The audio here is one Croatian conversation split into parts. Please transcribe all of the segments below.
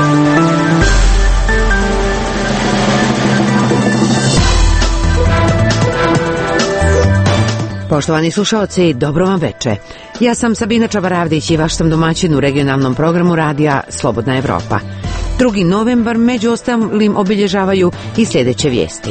Poštovani slušaoci, dobro vam veče. Ja sam Sabina Čabaravdić i vaš sam domaćin u regionalnom programu radija Slobodna Evropa. 2. novembar među ostalim obilježavaju i sljedeće vijesti.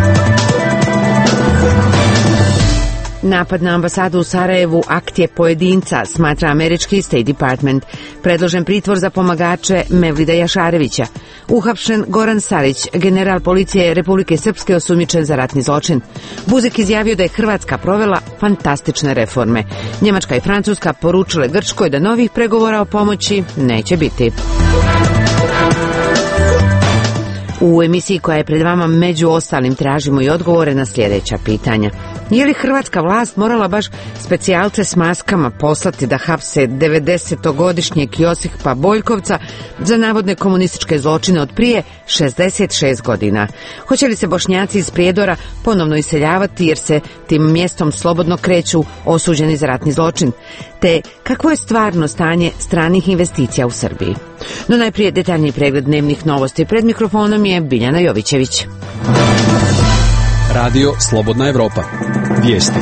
Napad na ambasadu u Sarajevu akt je pojedinca, smatra američki State Department. Predložen pritvor za pomagače Mevlida Jašarevića. Uhapšen Goran Sarić, general policije Republike Srpske, osumnjičen za ratni zločin. Buzek izjavio da je Hrvatska provela fantastične reforme. Njemačka i Francuska poručile Grčkoj da novih pregovora o pomoći neće biti. U emisiji koja je pred vama među ostalim tražimo i odgovore na sljedeća pitanja. Je li hrvatska vlast morala baš specijalce s maskama poslati da hapse 90-godišnjeg Josipa Boljkovca za navodne komunističke zločine od prije 66 godina? Hoće li se Bošnjaci iz Prijedora ponovno iseljavati jer se tim mjestom slobodno kreću osuđeni za ratni zločin? Te kakvo je stvarno stanje stranih investicija u Srbiji? No najprije detaljni pregled dnevnih novosti. Pred mikrofonom je Biljana Jovićević. Radio Slobodna Evropa. Vijesti.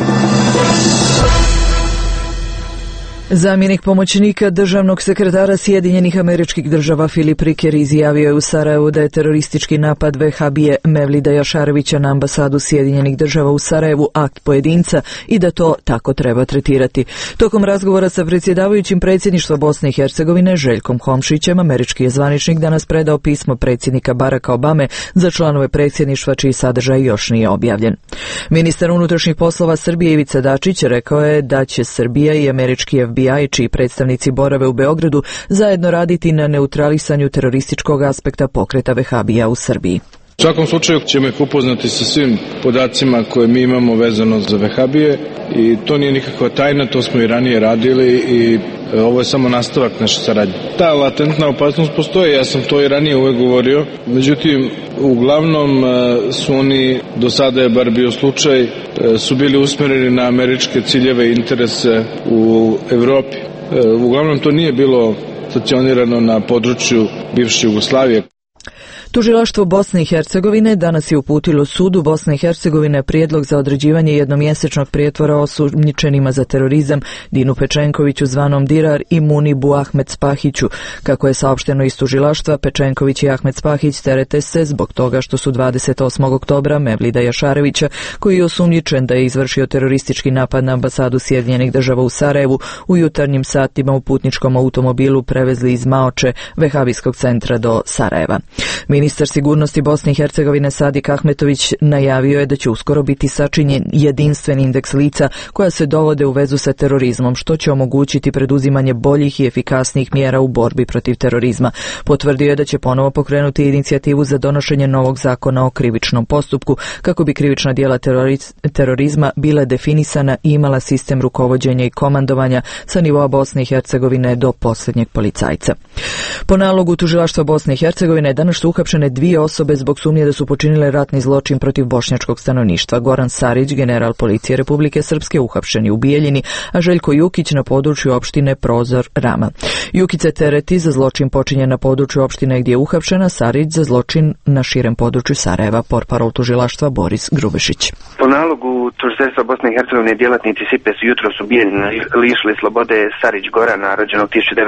Zamjenik pomoćnika državnog sekretara Sjedinjenih Američkih Država Filip Riker izjavio je u Sarajevu da je teroristički napad vehabije Mevlida Jašarevića na ambasadu Sjedinjenih Država u Sarajevu akt pojedinca i da to tako treba tretirati. Tokom razgovora sa predsjedavajućim predsjedništva Bosne i Hercegovine Željkom Komšićem, američki je zvaničnik danas predao pismo predsjednika Baracka Obame za članove predsjedništva čiji sadržaj još nije objavljen. Ministar unutrašnjih poslova Srbije Ivica Dačić rekao je da će Srbija i američki FBI, čiji predstavnici borave u Beogradu, zajedno raditi na neutralisanju terorističkog aspekta pokreta vehabija u Srbiji. U svakom slučaju ćemo ih upoznati sa svim podacima koje mi imamo vezano za vehabije i to nije nikakva tajna, to smo i ranije radili i ovo je samo nastavak naše saradnje. Ta latentna opasnost postoji, ja sam to i ranije uvek govorio, međutim uglavnom su oni, do sada je bar bio slučaj, su bili usmjereni na američke ciljeve i interese u Evropi. Uglavnom to nije bilo stacionirano na području bivše Jugoslavije. Tužilaštvo Bosne i Hercegovine danas je uputilo sudu Bosne i Hercegovine prijedlog za određivanje jednomjesečnog prijetvora osumnjičenima za terorizam Dinu Pečenkoviću zvanom Dirar i Munibu Ahmed Spahiću. Kako je saopšteno iz tužilaštva, Pečenković i Ahmed Spahić terete se zbog toga što su 28. oktobra Mevlida Jašarevića, koji je osumnjičen da je izvršio teroristički napad na ambasadu Sjedinjenih Država u Sarajevu, u jutarnjim satima u putničkom automobilu prevezli iz Maoče, vehabijskog centra, do Sarajeva. Ministar sigurnosti Bosne i Hercegovine Sadik Ahmetović najavio je da će uskoro biti sačinjen jedinstven indeks lica koja se dovode u vezu sa terorizmom, što će omogućiti preduzimanje boljih i efikasnijih mjera u borbi protiv terorizma. Potvrdio je da će ponovo pokrenuti inicijativu za donošenje novog zakona o krivičnom postupku, kako bi krivična djela terorizma bila definisana i imala sistem rukovođenja i komandovanja sa nivoa Bosne i Hercegovine do posljednjeg policajca. Po nalogu tužilaštva Bosne i Hercegovine danas su uhapšene 2 osobe zbog sumnje da su počinile ratni zločin protiv bošnjačkog stanovništva. Goran Sarić, general policije Republike Srpske, uhapšen je u Bijeljini, a Željko Jukić na području opštine Prozor Rama. Jukić se tereti za zločin počinjen na području opštine gdje je uhapšena, Sarić za zločin na širem području Sarajeva. Portparol tužilaštva Boris Grubešić. Po nalogu tužiteljstva Bosne i Hercegovine djelatnici SIPE su jutros u Bijeljini lišili slobode Sarić Gorana, rođenog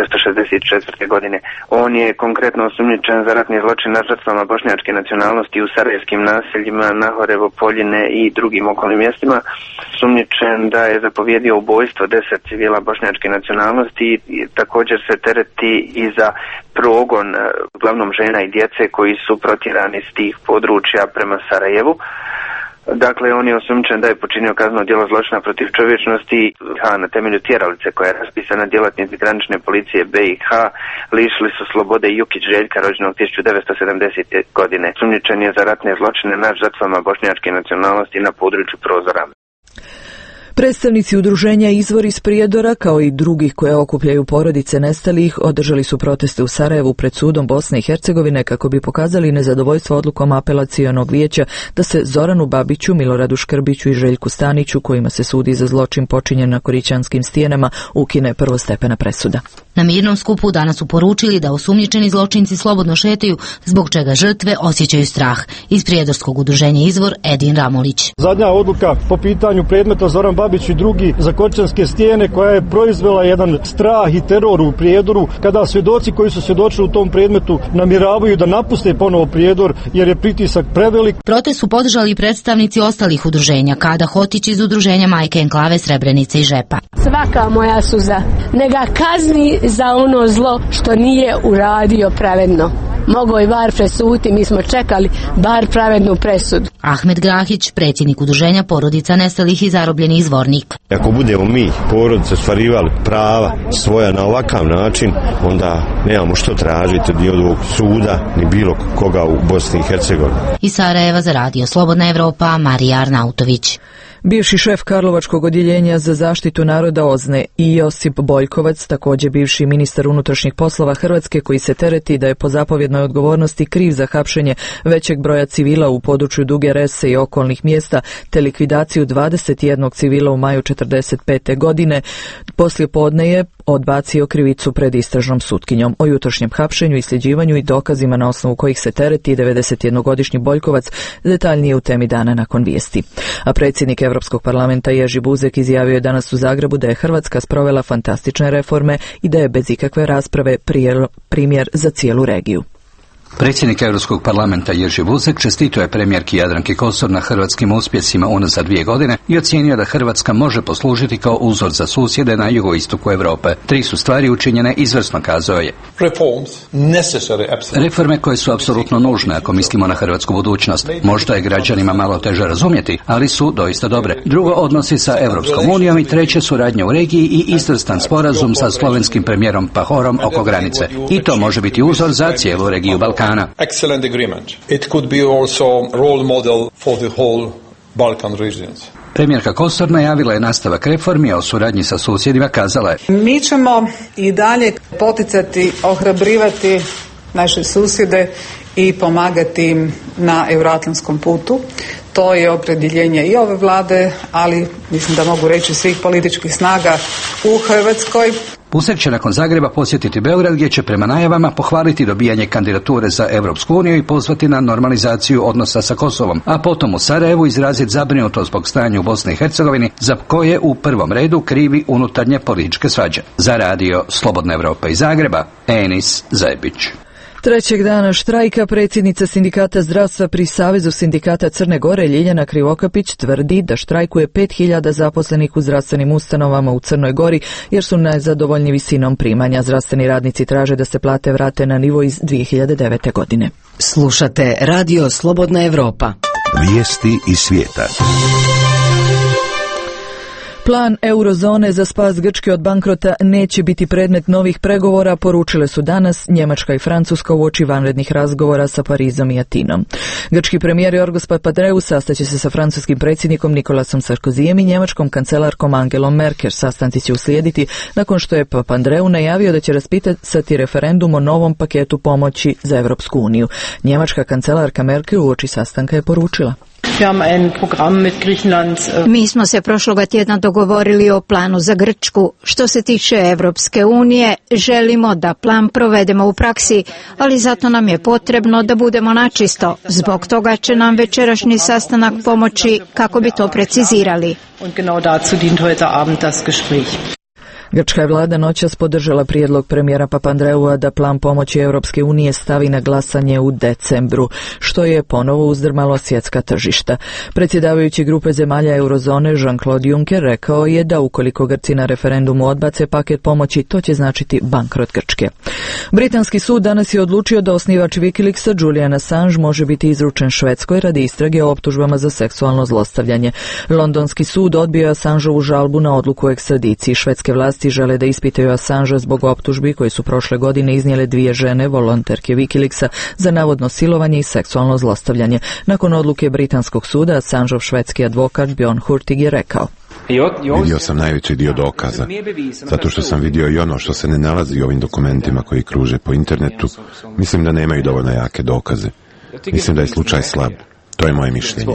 1964. godine. On je konkretno osumnjičen za ratni zločin nad žrtvama bošnjačke nacionalnosti u sarajevskim naseljima Nahorevo, Poljine i drugim okolnim mjestima. Sumnjičen da je zapovjedio ubojstvo 10 civila bošnjačke nacionalnosti i također se tereti i za progon uglavnom žena i djece koji su protjerani s tih područja prema Sarajevu. Dakle, on je osumnjičen da je počinio kazneno djelo zločina protiv čovječnosti na temelju tjeralice koja je raspisana. Djelatnici granične policije BiH lišili su slobode Jukić Željka, rođenog 1970. godine. Osumnjičen je za ratne zločine nad žrtvama bošnjačke nacionalnosti na području Prozora. Predstavnici udruženja Izvor iz Prijedora, kao i drugih koje okupljaju porodice nestalih, održali su proteste u Sarajevu pred sudom Bosne i Hercegovine kako bi pokazali nezadovoljstvo odlukom apelacionog vijeća da se Zoranu Babiću, Miloradu Škrbiću i Željku Staniću, kojima se sudi za zločin počinjen na Korićanskim stijenama, ukine prvostepena presuda. Na mirnom skupu danas su poručili da osumnjičeni zločinci slobodno šetaju, zbog čega žrtve osjećaju strah. Iz prijedorskog udruženja Izvor, Edin Ramolić. Zadnja odluka po pitanju predmeta Zoran Babić i drugi za Korićanske stijene, koja je proizvela jedan strah i teror u Prijedoru, kada svjedoci koji su svjedočili u tom predmetu namjeravaju da napuste ponovo Prijedor jer je pritisak prevelik. Protest su podržali i predstavnici ostalih udruženja, Kada Hotić iz udruženja Majke Enklave Srebrenice i Žepa. Svaka moja suza, neka kazni za ono zlo što nije uradio pravedno. Mogao je bar presuditi, mi smo čekali bar pravednu presudu. Ahmed Grahić, predsjednik udruženja porodica nestalih i zarobljenih Zvornik. Ako budemo mi, porodice, ostvarivali prava svoja na ovakav način, onda nemamo što tražiti ni od ovog suda, ni bilo koga u Bosni i Hercegovini. Iz Sarajeva za radio Slobodna Evropa, Marija Arnautović. Bivši šef Karlovačkog odjeljenja za zaštitu naroda OZNE i Josip Bojkovac, također bivši ministar unutrašnjih poslova Hrvatske, koji se tereti da je po zapovjednoj odgovornosti kriv za hapšenje većeg broja civila u području Duge Rese i okolnih mjesta, te likvidaciju 21 civila u maju 1945. godine, poslije podne je odbacio krivicu pred istražnom sutkinjom. O jutrošnjem hapšenju, isljeđivanju i dokazima na osnovu kojih se tereti 91-godišnji Bojkovac detaljnije u temi dana nakon vijesti. A predsjednik Europskog parlamenta Jerzy Buzek izjavio je danas u Zagrebu da je Hrvatska sprovela fantastične reforme i da je bez ikakve rasprave primjer za cijelu regiju. Predsjednik Europskog parlamenta Jerzy Buzek čestitao je premijerki Jadranki Kosor na hrvatskim uspjesima unazad 2 godine i ocijenio da Hrvatska može poslužiti kao uzor za susjede na jugoistoku Europe. 3 su stvari učinjene izvrsno, kazao je. Reforme koje su apsolutno nužne ako mislimo na hrvatsku budućnost. Možda je građanima malo teže razumjeti, ali su doista dobre. Drugo, odnosi sa Europskom unijom i treće, suradnja u regiji i izvrstan sporazum sa slovenskim premijerom Pahorom oko granice. I to može biti uzor za cijelu regiju Balkana. Excellent agreement. It could be also role model for the whole Balkan regions. Premijerka Kosor najavila je nastavak reformi, a o suradnji sa susjedima kazala je: Mi ćemo i dalje poticati, ohrabrivati naše susjede i pomagati im na euroatlantskom putu. To je opredjeljenje i ove vlade, ali mislim da mogu reći svih političkih snaga u Hrvatskoj. Buzek će nakon Zagreba posjetiti Beograd, gdje će prema najavama pohvaliti dobijanje kandidature za Europsku uniju i pozvati na normalizaciju odnosa sa Kosovom, a potom u Sarajevu izraziti zabrinutost zbog stanja u Bosni i Hercegovini, za koje u prvom redu krivi unutarnje političke svađe. Za radio Slobodna Evropa iz Zagreba, Enis Zebić. Trećeg dana štrajka predsjednica Sindikata zdravstva pri Savezu sindikata Crne Gore Ljiljana Krivokapić tvrdi da štrajkuje 5000 zaposlenih u zdravstvenim ustanovama u Crnoj Gori jer su nezadovoljni visinom primanja. Zdravstveni radnici traže da se plate vrate na nivo iz 2009. godine. Slušate radio Slobodna Evropa. Vijesti iz svijeta. Plan eurozone za spas Grčke od bankrota neće biti predmet novih pregovora, poručile su danas Njemačka i Francuska uoči vanrednih razgovora sa Parizom i Atinom. Grčki premijer Jorgos Papandreou sastaće se sa francuskim predsjednikom Nikolasom Sarkozijem i njemačkom kancelarkom Angelom Merkel. Sastanci će uslijediti nakon što je Papandreou najavio da će raspisati referendum o novom paketu pomoći za Europsku uniju. Njemačka kancelarka Merkel uoči sastanka je poručila: Mi smo se prošloga tjedna dogovorili o planu za Grčku. Što se tiče Evropske unije, želimo da plan provedemo u praksi, ali zato nam je potrebno da budemo načisto. Zbog toga će nam večerašnji sastanak pomoći kako bi to precizirali. Grčka je vlada noćas podržala prijedlog premijera Papandreua da plan pomoći Europske unije stavi na glasanje u decembru, što je ponovo uzdrmalo svjetska tržišta. Predsjedavajući grupe zemalja eurozone Jean-Claude Juncker rekao je da ukoliko Grci na referendumu odbace paket pomoći, to će značiti bankrot Grčke. Britanski sud danas je odlučio da osnivač Wikileaksa Julian Assange može biti izručen Švedskoj radi istrage o optužbama za seksualno zlostavljanje. Londonski sud odbio je Assangeovu žalbu na odluku o ekstradiciji. Švedske vlasti žele da ispitaju Assangea zbog optužbi koje su prošle godine iznijele 2 žene, volonterke Wikileaksa, za navodno silovanje i seksualno zlostavljanje. Nakon odluke britanskog suda, Assangeov švedski advokat Björn Hurtig je rekao: Vidio sam najveći dio dokaza, zato što sam vidio i ono što se ne nalazi u ovim dokumentima koji kruže po internetu. Mislim da nemaju dovoljno jake dokaze. Mislim da je slučaj slab. To je moje mišljenje.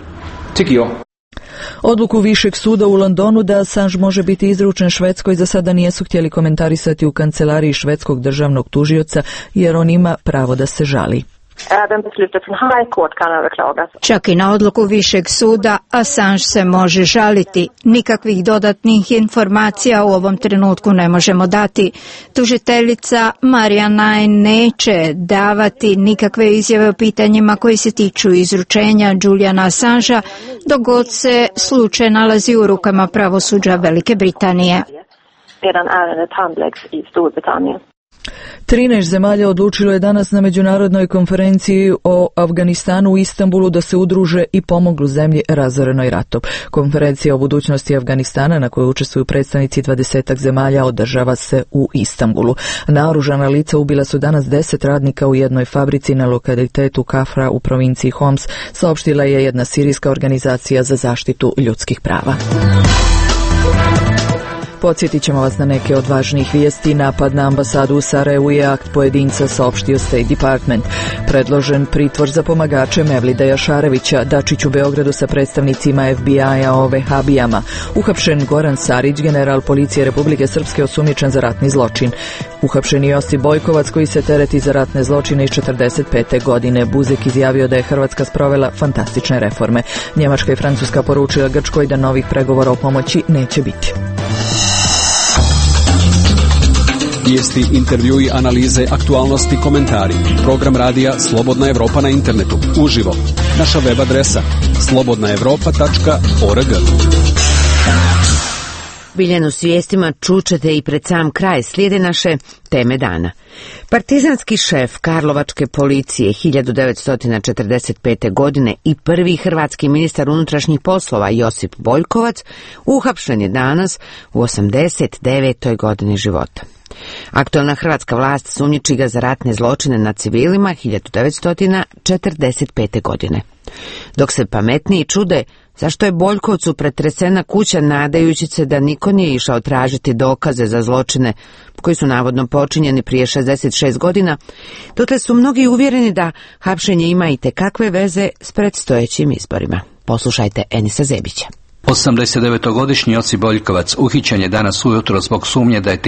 Odluku Višeg suda u Londonu da Assange može biti izručen Švedskoj za sada nisu htjeli komentarisati u kancelariji švedskog državnog tužioca, jer on ima pravo da se žali. Čak i na odluku Višeg suda Assange se može žaliti. Nikakvih dodatnih informacija u ovom trenutku ne možemo dati. Tužiteljica Marija Nain neće davati nikakve izjave o pitanjima koji se tiču izručenja Juliana Assangea dok god se slučaj nalazi u rukama pravosuđa Velike Britanije. 13 zemalja odlučilo je danas na međunarodnoj konferenciji o Afganistanu u Istanbulu da se udruže i pomognu zemlji razorenoj ratom. Konferencija o budućnosti Afganistana, na kojoj učestvuju predstavnici 20 zemalja, održava se u Istanbulu. Naoružana lica ubila su danas 10 radnika u jednoj fabrici na lokalitetu Kafra u provinciji Homs, saopštila je jedna sirijska organizacija za zaštitu ljudskih prava. Podsjetit ćemo vas na neke od važnijih vijesti. Napad na ambasadu u Sarajevu je akt pojedinca, saopštio State Department. Predložen pritvor za pomagače Mevlida Jašarevića, Dačić u Beogradu sa predstavnicima FBI-a o vehabijama. Uhapšen Goran Sarić, general policije Republike Srpske, osumnjičen za ratni zločin. Uhapšen je Josip Bojkovac, koji se tereti za ratne zločine iz 1945. godine. Buzek izjavio da je Hrvatska sprovela fantastične reforme. Njemačka i Francuska poručila Grčkoj da novih pregovora o pomoći neće biti. Vijesti, intervjui, analize, aktualnosti, komentari. Program radija Slobodna Evropa na internetu. Uživo. Naša web adresa slobodnaevropa.org. Biljanu s vijestima čučete i pred sam kraj slijede naše teme dana. Partizanski šef Karlovačke policije 1945. godine i prvi hrvatski ministar unutrašnjih poslova Josip Boljkovac uhapšen je danas u 89. godini života. Aktualna hrvatska vlast sumnjiči ga za ratne zločine nad civilima 1945. godine. Dok se pametniji čude zašto je Boljkovcu pretresena kuća nadajući se da niko nije išao tražiti dokaze za zločine koji su navodno počinjeni prije 66 godina, dotle su mnogi uvjereni da hapšenje ima i tekakve veze s predstojećim izborima. Poslušajte Enisa Zebića. 89-godišnji Josip Boljkovac uhićen je danas ujutro zbog sumnje da je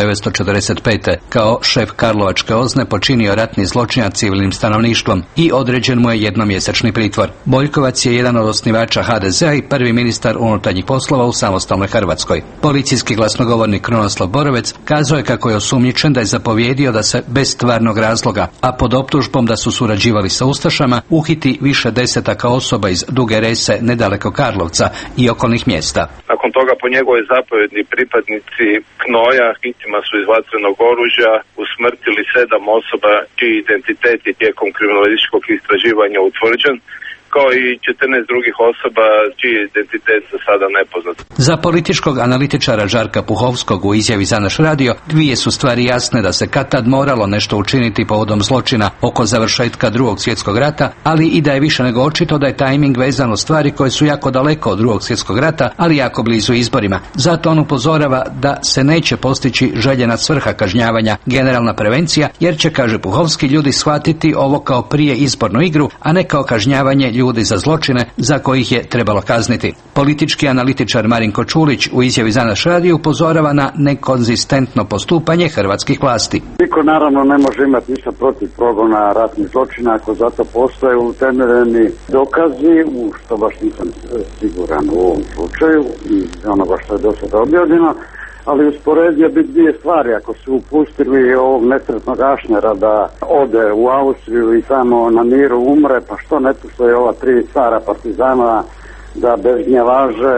1945. kao šef Karlovačke OZNE počinio ratni zločin nad civilnim stanovništvom i određen mu je jednomjesečni pritvor. Boljkovac je jedan od osnivača HDZ-a i prvi ministar unutarnjih poslova u samostalnoj Hrvatskoj. Policijski glasnogovornik Krunoslav Borovec kazao je kako je osumnjičen da je zapovjedio da se bez stvarnog razloga, a pod optužbom da su surađivali sa ustašama, uhiti više desetaka osoba iz Duge Rese nedaleko Karlovca i okolnih mjesta. Nakon toga po njegovoj zapovjedni pripadnici Knoja hitima su iz vatrenog oružja usmrtili 7 osoba čiji identitet je tijekom kriminalističkog istraživanja utvrđen, kao i 14 drugih osoba čiji je identitet za sada nepoznat. Za političkog analitičara Žarka Puhovskog u izjavi za naš radio dvije su stvari jasne: da se kad-tad moralo nešto učiniti povodom zločina oko završetka Drugog svjetskog rata, ali i da je više nego očito da je tajming vezan od stvari koje su jako daleko od Drugog svjetskog rata, ali jako blizu izborima. Zato on upozorava da se neće postići željena svrha kažnjavanja, generalna prevencija, jer će, kaže Puhovski, ljudi shvatiti ovo kao prije izbornu igru, a ne kao kažnjavanje ljudi za zločine za kojih je trebalo kazniti. Politički analitičar Marinko Čulić u izjavi za naš radio upozorava na nekonzistentno postupanje hrvatskih vlasti. Niko naravno ne može imati ništa protiv progona ratnih zločina ako zato postoje utemeljeni dokazi, u što baš nisam siguran u ovom slučaju i onoga što je do sada objavljeno, ali usporedio bi dvije stvari. Ako su upustili ovog nesretnog Ašnera da ode u Austriju i samo na miru umre, pa što ne puštaju ova 3 stara partizana da bez gnjavaže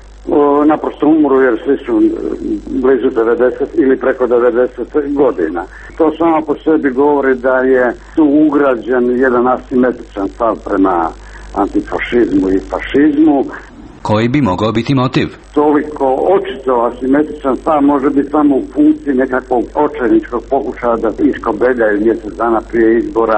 naprosto umru, jer svi su blizu 90 ili preko 90 godina. To samo po sebi govori da je tu ugrađen jedan asimetričan stav prema antifašizmu i fašizmu. Koji bi mogao biti motiv? Toliko očito asimetričan stav može biti samo u funkciji nekakvog očajničkog pokušaja da iskobeljaju mjesec dana prije izbora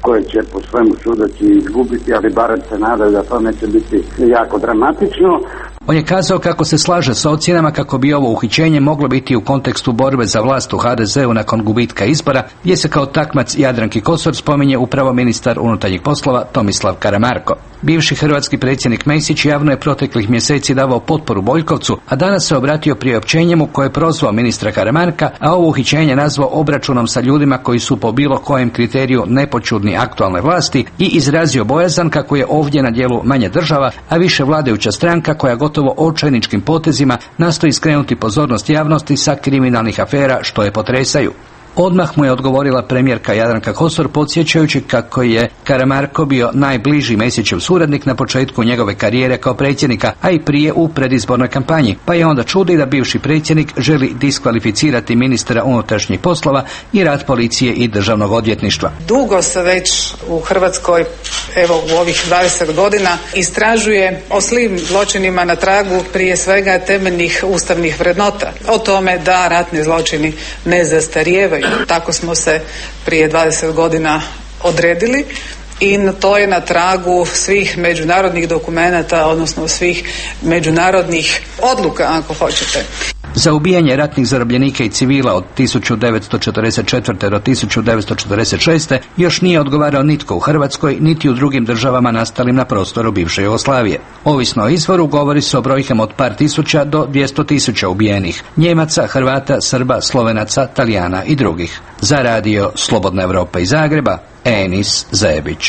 koje će po svemu sudeći izgubiti, ali barem se nadaju da to neće biti jako dramatično. On je kazao kako se slaže s ocjenama kako bi ovo uhićenje moglo biti u kontekstu borbe za vlast u HDZ-u nakon gubitka izbora, gdje se kao takmac Jadranki Kosor spominje upravo ministar unutarnjih poslova Tomislav Karamarko. Bivši hrvatski predsjednik Mesić javno je proteklih mjeseci davao potporu Boljkovcu, a danas se obratio priopćenjem u koje je prozvao ministra Karamarka, a ovo uhićenje nazvao obračunom sa ljudima koji su po bilo kojem kriteriju nepočudni aktualne vlasti i izrazio bojazan kako je ovdje na djelu manje država, a više vladajuća stranka koja gotovo očajničkim potezima nastoji skrenuti pozornost javnosti sa kriminalnih afera što je potresaju. Odmah mu je odgovorila premijerka Jadranka Kosor podsjećajući kako je Karamarko bio najbliži Mesićev suradnik na početku njegove karijere kao predsjednika, a i prije u predizbornoj kampanji, pa je onda čudi da bivši predsjednik želi diskvalificirati ministra unutrašnjih poslova i rad policije i državnog odvjetništva. Dugo se već u Hrvatskoj, evo u ovih 20 godina, istražuje o slim zločinima na tragu prije svega temeljnih ustavnih vrednota. O tome da ratni zločini ne zastarijevaju. Tako smo se prije 20 godina odredili i to je na tragu svih međunarodnih dokumenata, odnosno svih međunarodnih odluka, ako hoćete. Za ubijanje ratnih zarobljenika i civila od 1944. do 1946. još nije odgovarao nitko u Hrvatskoj, niti u drugim državama nastalim na prostoru bivše Jugoslavije. Ovisno o izvoru govori se o brojkama od par tisuća do 200.000 ubijenih Njemaca, Hrvata, Srba, Slovenaca, Talijana i drugih. Za radio Slobodna Evropa iz Zagreba, Enis Zebić.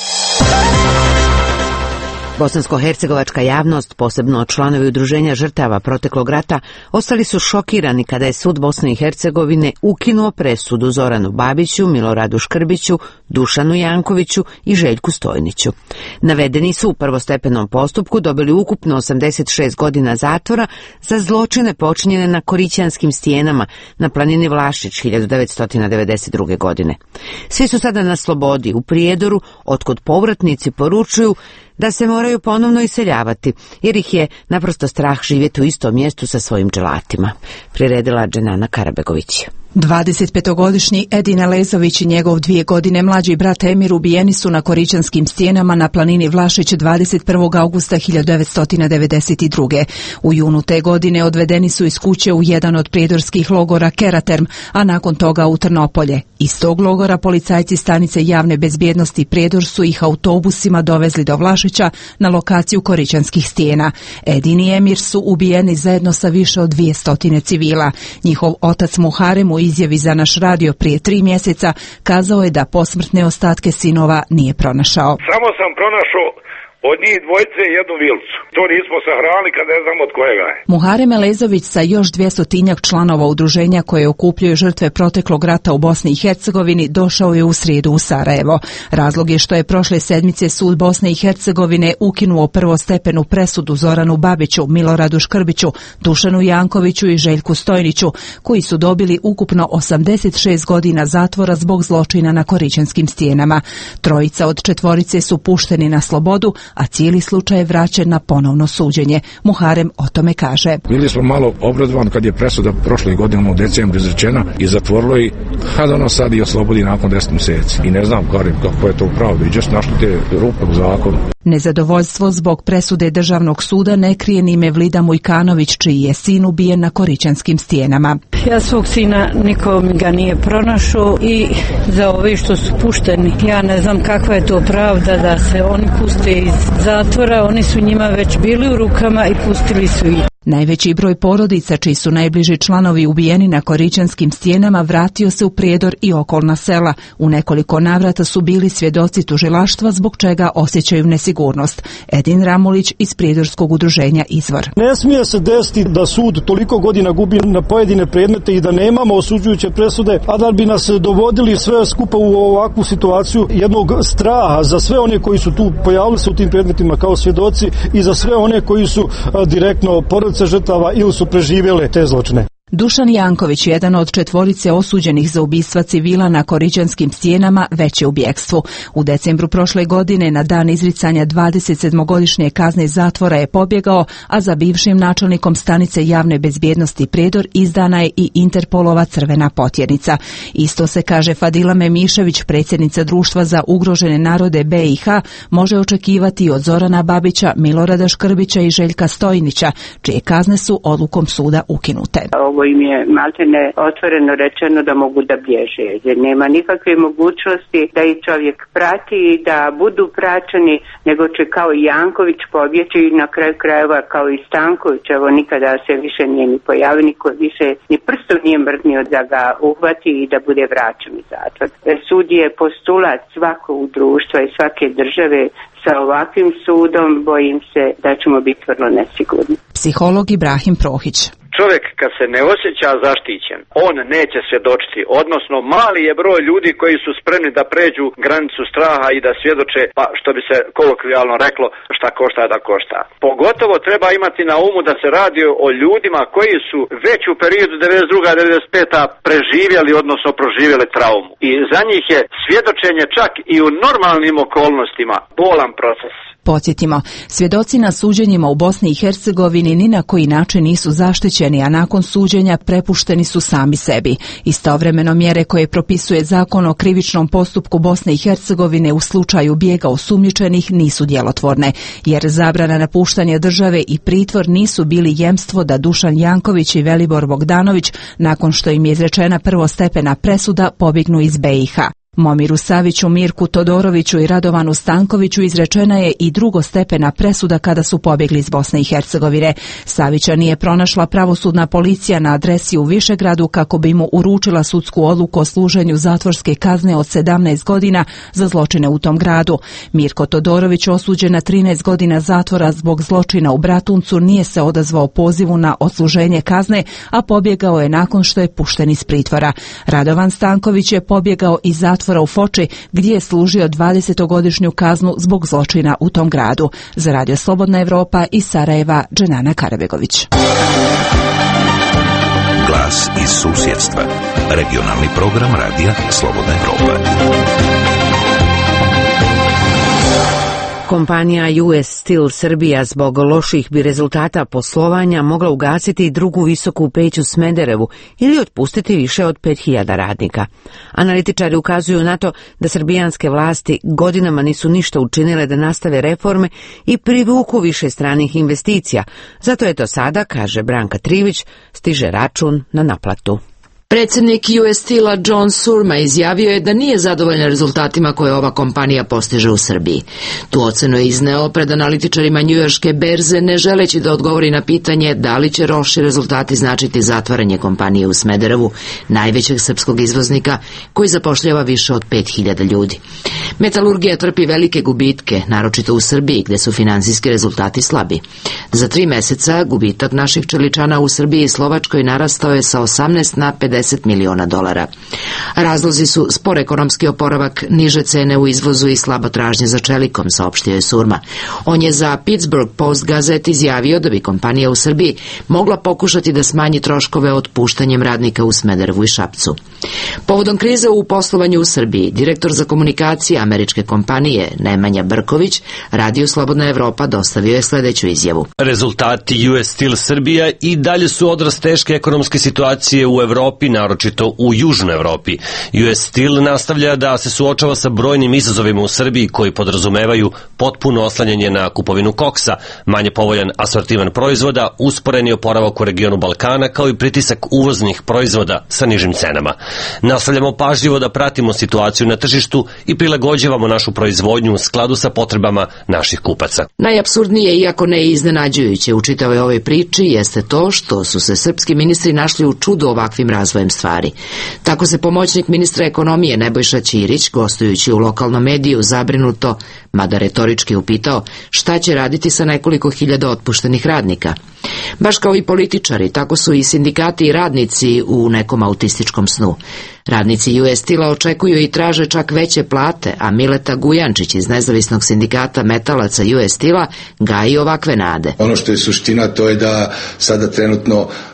Bosansko-hercegovačka javnost, posebno članovi udruženja žrtava proteklog rata, ostali su šokirani kada je sud Bosne i Hercegovine ukinuo presudu Zoranu Babiću, Miloradu Škrbiću, Dušanu Jankoviću i Željku Stojniću. Navedeni su u prvostepenom postupku dobili ukupno 86 godina zatvora za zločine počinjene na Korićanskim stijenama na planini Vlašić 1992. godine. Svi su sada na slobodi u Prijedoru, otkud povratnici poručuju da se moraju ponovno iseljavati, jer ih je naprosto strah živjeti u istom mjestu sa svojim dželatima. Priredila Dženana Karabegović. 25-godišnji Edin Elezović i njegov 2 godine mlađi brat Emir ubijeni su na Korićanskim stijenama na planini Vlašić 21. augusta 1992. U junu te godine odvedeni su iz kuće u jedan od prijedorskih logora Keraterm, a nakon toga u Trnopolje. Iz tog logora policajci stanice javne bezbjednosti Prijedor su ih autobusima dovezli do Vlašića na lokaciju Korićanskih stijena. Edin i Emir su ubijeni zajedno sa više od 200 civila. Njihov otac Muharem u izjavi za naš radio prije 3 mjeseca kazao je da posmrtne ostatke sinova nije pronašao. Samo sam pronašao od njih dvojice jednu vilcu. To nismo sahranili kad ne znam od kojega je. Muharem Elezović sa još 200 članova udruženja koje okupljuju žrtve proteklog rata u Bosni i Hercegovini došao je u srijedu u Sarajevo. Razlog je što je prošle sedmice sud Bosne i Hercegovine ukinuo prvostepenu presudu Zoranu Babiću, Miloradu Škrbiću, Dušanu Jankoviću i Željku Stojniću, koji su dobili ukupno 86 godina zatvora zbog zločina na Korićanskim stijenama. Trojica od 4 su pušteni na slobodu, a cijeli slučaj je vraćen na ponovno suđenje. Muharem o tome kaže. Bili smo malo obradovani kad je presuda prošle godine u decembru izrečena i zatvorilo i ono sad i oslobodi nakon 10 mjeseci. I ne znam kako je to pravda. I just našli te rupe u zakonu. Nezadovoljstvo zbog presude Državnog suda ne krije ni Mevlida Mujkanović, čiji je sin ubijen na Korićanskim stijenama. Ja svog sina niko mi ga nije pronašao i za ove što su pušteni. Ja ne znam kakva je to pravda da se oni puste iz zatvora. Oni su njima već bili u rukama i pustili su ih. Najveći broj porodica čiji su najbliži članovi ubijeni na Korićanskim stijenama vratio se u Prijedor i okolna sela. U nekoliko navrata su bili svjedoci tužilaštva zbog čega osjećaju nesigurnost. Edin Ramulić iz Prijedorskog udruženja Izvor. Ne smije se desiti da sud toliko godina gubi na pojedine predmete i da nemamo osuđujuće presude, a da bi nas dovodili sve skupa u ovakvu situaciju jednog straha za sve one koji su tu pojavili se u tim predmetima kao svjedoci i za sve one koji su direktno porodice žrtava ili su preživjele te zločine. Dušan Janković, jedan od 4 osuđenih za ubistva civila na Koričanskim stijenama, već je u bjegstvu. U decembru prošle godine, na dan izricanja 27-godišnje kazne zatvora, je pobjegao, a za bivšim načelnikom stanice javne bezbjednosti Prijedor izdana je i Interpolova crvena potjernica. Isto se, kaže Fadila Memišević, predsjednica Društva za ugrožene narode BiH, može očekivati od Zorana Babića, Milorada Škrbića i Željka Stojnića, čije kazne su odlukom suda ukinute. Ovo im je maltene otvoreno rečeno da mogu da bježe, jer nema nikakve mogućnosti da ih čovjek prati i da budu praćeni, nego će kao i Janković pobjeći i na kraju krajeva kao i Stanković, evo nikada se više nije ni pojavio, niko više ni prstom nije mrdnio da ga uhvati i da bude vraćen u zatvor. Sud je postulat svakog društva i svake države. Sa ovakvim sudom bojim se da ćemo biti vrlo nesigurni. Psiholog Ibrahim Prohić. Čovjek kad se ne osjeća zaštićen, on neće svjedočiti, odnosno mali je broj ljudi koji su spremni da pređu granicu straha i da svjedoče, pa što bi se kolokvijalno reklo, šta košta da košta. Pogotovo treba imati na umu da se radi o ljudima koji su već u periodu 92-95 preživjeli, odnosno proživjeli traumu. I za njih je svjedočenje čak i u normalnim okolnostima bolan proces. Podsjetimo, svjedoci na suđenjima u Bosni i Hercegovini ni na koji način nisu zaštićeni, a nakon suđenja prepušteni su sami sebi. Istovremeno mjere koje propisuje Zakon o krivičnom postupku Bosne i Hercegovine u slučaju bijega osumnjičenih nisu djelotvorne, jer zabrana napuštanja države i pritvor nisu bili jemstvo da Dušan Janković i Velibor Bogdanović, nakon što im je izrečena prvostepena presuda, pobjegnu iz BiH. Momiru Saviću, Mirku Todoroviću i Radovanu Stankoviću izrečena je i drugostepena presuda kada su pobjegli iz Bosne i Hercegovine. Savića nije pronašla pravosudna policija na adresi u Višegradu kako bi mu uručila sudsku odluku o služenju zatvorske kazne od 17 godina za zločine u tom gradu. Mirko Todorović, osuđen na 13 godina zatvora zbog zločina u Bratuncu, nije se odazvao pozivu na odsluženje kazne, a pobjegao je nakon što je pušten iz pritvora. Radovan Stanković je pobjegao iz zatvora u Foči, gdje je služio 20-godišnju kaznu zbog zločina u tom gradu. Za Radio Slobodna Evropa iz Sarajeva, Dženana Karabegović. Glas iz susjedstva. Regionalni program Radija Slobodna Evropa. Kompanija US Steel Srbija zbog loših bi rezultata poslovanja mogla ugasiti i drugu visoku peć u Smederevu ili otpustiti više od 5000 radnika. Analitičari ukazuju na to da srbijanske vlasti godinama nisu ništa učinile da nastave reforme i privuku više stranih investicija. Zato je to sada, kaže Branka Trivić, stiže račun na naplatu. Predsjednik US Steela John Surma izjavio je da nije zadovoljan rezultatima koje ova kompanija postiže u Srbiji. Tu ocenu je izneo pred analitičarima njujorške berze, ne želeći da odgovori na pitanje da li će loši rezultati značiti zatvaranje kompanije u Smederevu, najvećeg srpskog izvoznika koji zapošljava više od 5000 ljudi. Metalurgija trpi velike gubitke, naročito u Srbiji gdje su finansijski rezultati slabi. Za 3 mjeseca gubitak naših čeličana u Srbiji i Slovačkoj narastao je sa 18 na $50 miliona. Razlozi su spor ekonomski oporavak, niže cene u izvozu i slaba tražnja za čelikom, saopštio je Surma. On je za Pittsburgh Post gazet izjavio da bi kompanija u Srbiji mogla pokušati da smanji troškove otpuštanjem radnika u Smederevu i Šapcu. Povodom krize u poslovanju u Srbiji, direktor za komunikacije američke kompanije Nemanja Brković Radio Slobodna Evropa dostavio je sljedeću izjavu. Rezultati US Steel Srbija i dalje su odraz teške ekonomske situacije u Evropi, naročito u Južnoj Evropi. US Steel nastavlja da se suočava sa brojnim izazovima u Srbiji koji podrazumevaju potpuno oslanjanje na kupovinu koksa, manje povoljan asortiman proizvoda, usporeni oporavak u regionu Balkana kao i pritisak uvoznih proizvoda sa nižim cenama. Nastavljamo pažljivo da pratimo situaciju na tržištu i prilagođavamo našu proizvodnju u skladu sa potrebama naših kupaca. Najapsurdnije, iako ne iznenađujuće u čitavoj ovoj priči, jeste to što su se srpski ministri našli u čudu ovakvim razvojem stvari. Tako se pomoćnik ministra ekonomije Nebojša Ćirić, gostujući u lokalnom mediju, zabrinuto, mada retorički upitao šta će raditi sa nekoliko hiljada otpuštenih radnika. Baš kao i političari, tako su i sindikati i radnici u nekom autističkom snu. Radnici US Steela očekuju i traže čak veće plate, a Mileta Gujančić iz nezavisnog sindikata metalaca US Steela gaji ovakve nade. Ono što je suština, to je da sada trenutno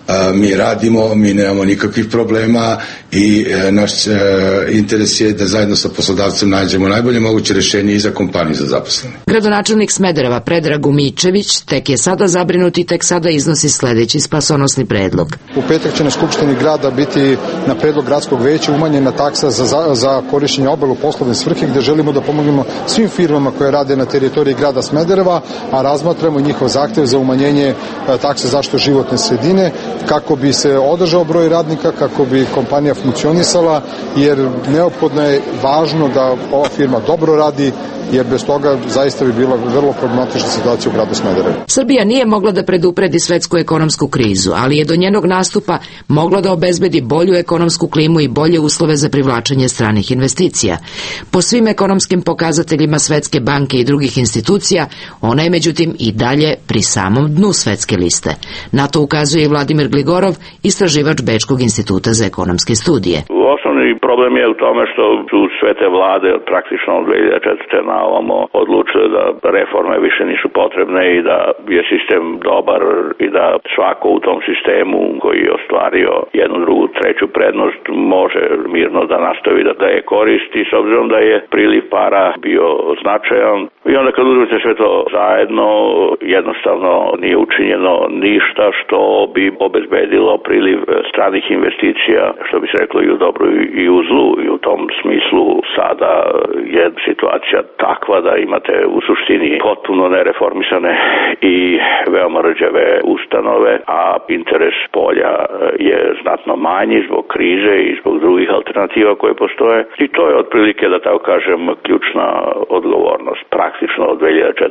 mi radimo, mi nemamo nikakvih problema i naš interes je da zajedno sa poslodavcem nađemo najbolje moguće rješenje i za kompaniju za zaposlene. Gradonačelnik Smedereva Predrag Umičević tek je sada zabrinut i tek sada iznosi sledeći spasonosni predlog. U petak će na Skupštini grada biti na predlog gradskog veća umanjena taksa za korišćenje obale u poslovne svrhe, gde želimo da pomognemo svim firmama koje rade na teritoriji grada Smedereva, a razmatramo njihov zahtev za umanjenje takse zaštite životne sredine, kako bi se održao broj radnika, kako bi kompanija funkcionisala, jer neophodno je važno da ova firma dobro radi, jer bez toga zaista bi bila vrlo problematična situacija u gradu Smederevu. Srbija nije mogla da predupredi svetsku ekonomsku krizu, ali je do njenog nastupa mogla da obezbedi bolju ekonomsku klimu i bolje uslove za privlačenje stranih investicija. Po svim ekonomskim pokazateljima Svetske banke i drugih institucija, ona je međutim i dalje pri samom dnu svetske liste. Na to ukazuje i Vladimir Gligorov, istraživač Bečkog instituta za ekonomske studije. Osnovni problem je u tome što su sve te vlade praktično od 2004. na ovamo odlučile da reforme više nisu potrebne i da je sistem dobar i da svako u tom sistemu koji je ostvario jednu, drugu, treću prednost može mirno da nastavi da je koristi, s obzirom da je priliv para bio značajan. I onda kad uzmete sve to zajedno, jednostavno nije učinjeno ništa što bi obezbedilo priliv stranih investicija, što bi se reklo i u dobru i u zlu, i u tom smislu sada je situacija takva da imate u suštini potpuno nereformisane i veoma rđave ustanove, a interes polja je znatno manji zbog krize i zbog drugih alternativa koje postoje. I to je otprilike, da tako kažem, ključna odgovornost. Praktično od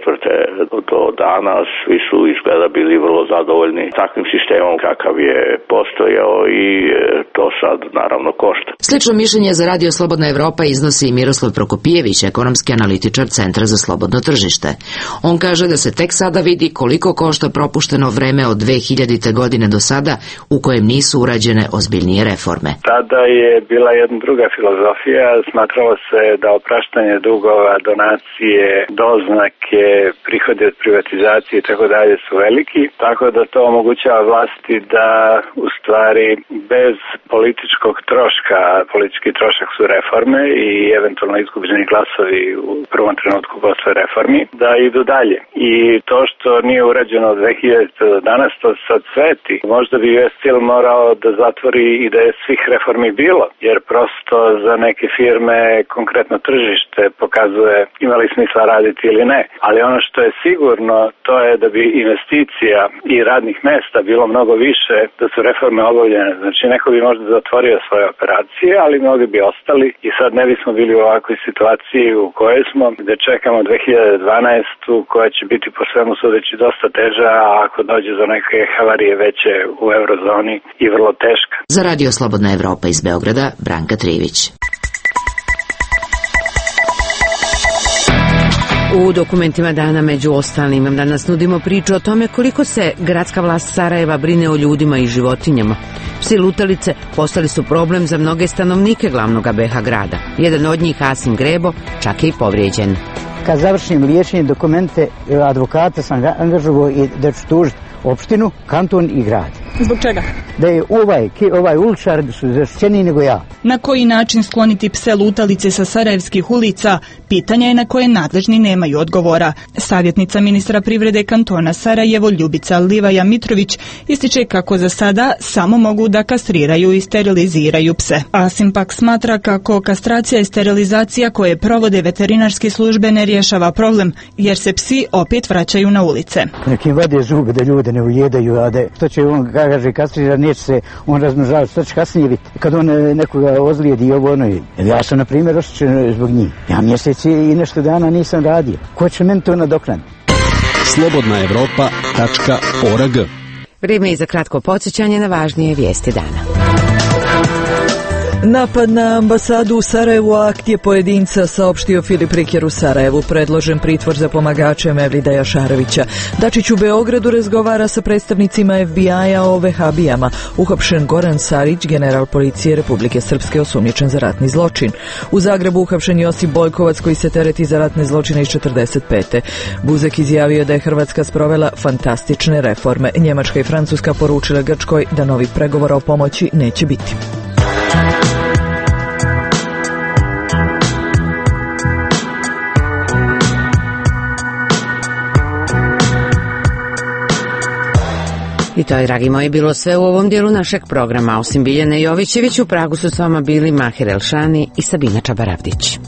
2004. do dana svi su izgleda bili vrlo zadovoljni takvim sistemom kakav je postojao i to sad naravno košta. Slično mišljenje za Radio Slobodna Evropa iznosi i Miroslav Prokopijević, ekonomski analitičar Centra za slobodno tržište. On kaže da se tek sada vidi koliko košta propušteno vreme od 2000. godine do sada u kojem nisu urađene ozbiljnije reforme. Tada je bila jedna druga filozofija, smatralo se da opraštanje dugova, donacije, doznake, prihode od privatizacije i tako dalje su veliki, tako da to omogućava vlasti da u stvari bez političkog troška, politički trošak su reforme i eventualno izgubljeni glasovi u prvom trenutku posle reformi, da idu dalje. I to što nije urađeno od 2000. do danas, to sad sveti. Možda bi US Steel morao da zatvori i da je svih reformi bilo, jer prosto za neke firme konkretno tržište pokazuje ima li smisla raditi ili ne. Ali ono što je sigurno, to je da bi investicija i radnih mesta bilo mnogo više da su reforme obavljene. Znači neko bi možda zatvorio svoje operacije, ali mnogi bi ostali i sad ne bismo bili u ovakvoj situaciji u kojoj smo, gde čekamo 2012. koja će biti po svemu sudeći dosta teža, a ako dođe do neke havarije veće u eurozoni i vrlo teška. Za Radio Slobodna Evropa iz Beograda, Branka Trivić. U dokumentima dana među ostalim danas nudimo priču o tome koliko se gradska vlast Sarajeva brine o ljudima i životinjama. Psi lutalice postali su problem za mnoge stanovnike glavnog BiH grada. Jedan od njih, Asim Grebo, čak je i povrijeđen. Kad završim liječenje dokumente, advokata sam angažovao i da ću tužiti opštinu, kanton i grad. Zbog čega? Da je ovaj uličar su zaštićeniji nego ja. Na koji način skloniti pse lutalice sa sarajevskih ulica? Pitanja je na koje nadležni nemaju odgovora. Savjetnica ministra privrede kantona Sarajevo Ljubica Livaja Mitrović ističe kako za sada samo mogu da kastriraju i steriliziraju pse. Asim pak smatra kako kastracija i sterilizacija koje provode veterinarske službe ne rješava problem, jer se psi opet vraćaju na ulice. Nekim vade zube da ljude ne ujedaju, a da što će on kaže kastrira, neće se on razmnožavati, što će kasnije biti. Kad on nekoga ozlijedi i ovo ono, ja sam na primjer oštećen zbog njih. Ja mjeseci i nešto dana nisam radio. Ko će meni to nadoknaditi? slobodnaevropa.org. Vrijeme je za kratko podsjećanje na važnije vijesti dana. Napad na ambasadu u Sarajevu, akt je pojedinca, saopštio Filip Riker u Sarajevu. Predložen pritvor za pomagače Mevlida Jašarevića. Dačić u Beogradu razgovara sa predstavnicima FBI-a o vehabijama. Uhapšen Goran Sarić, general policije Republike Srpske, osumnjičen za ratni zločin. U Zagrebu uhapšen Josip Bojkovac, koji se tereti za ratne zločine iz 45. Buzek izjavio da je Hrvatska sprovela fantastične reforme. Njemačka i Francuska poručile Grčkoj da novih pregovora o pomoći neće biti. I to je, dragi moji, bilo sve u ovom dijelu našeg programa. Osim Biljane Jovićević, u Pragu su s vama bili Mahir Elšani i Sabina Čabaravdić.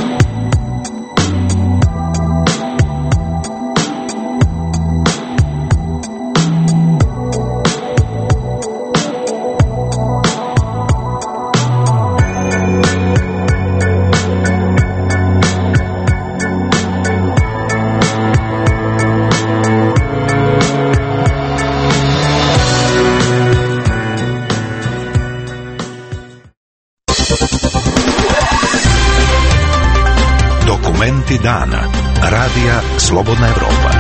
Dana. Radija Slobodna Evropa.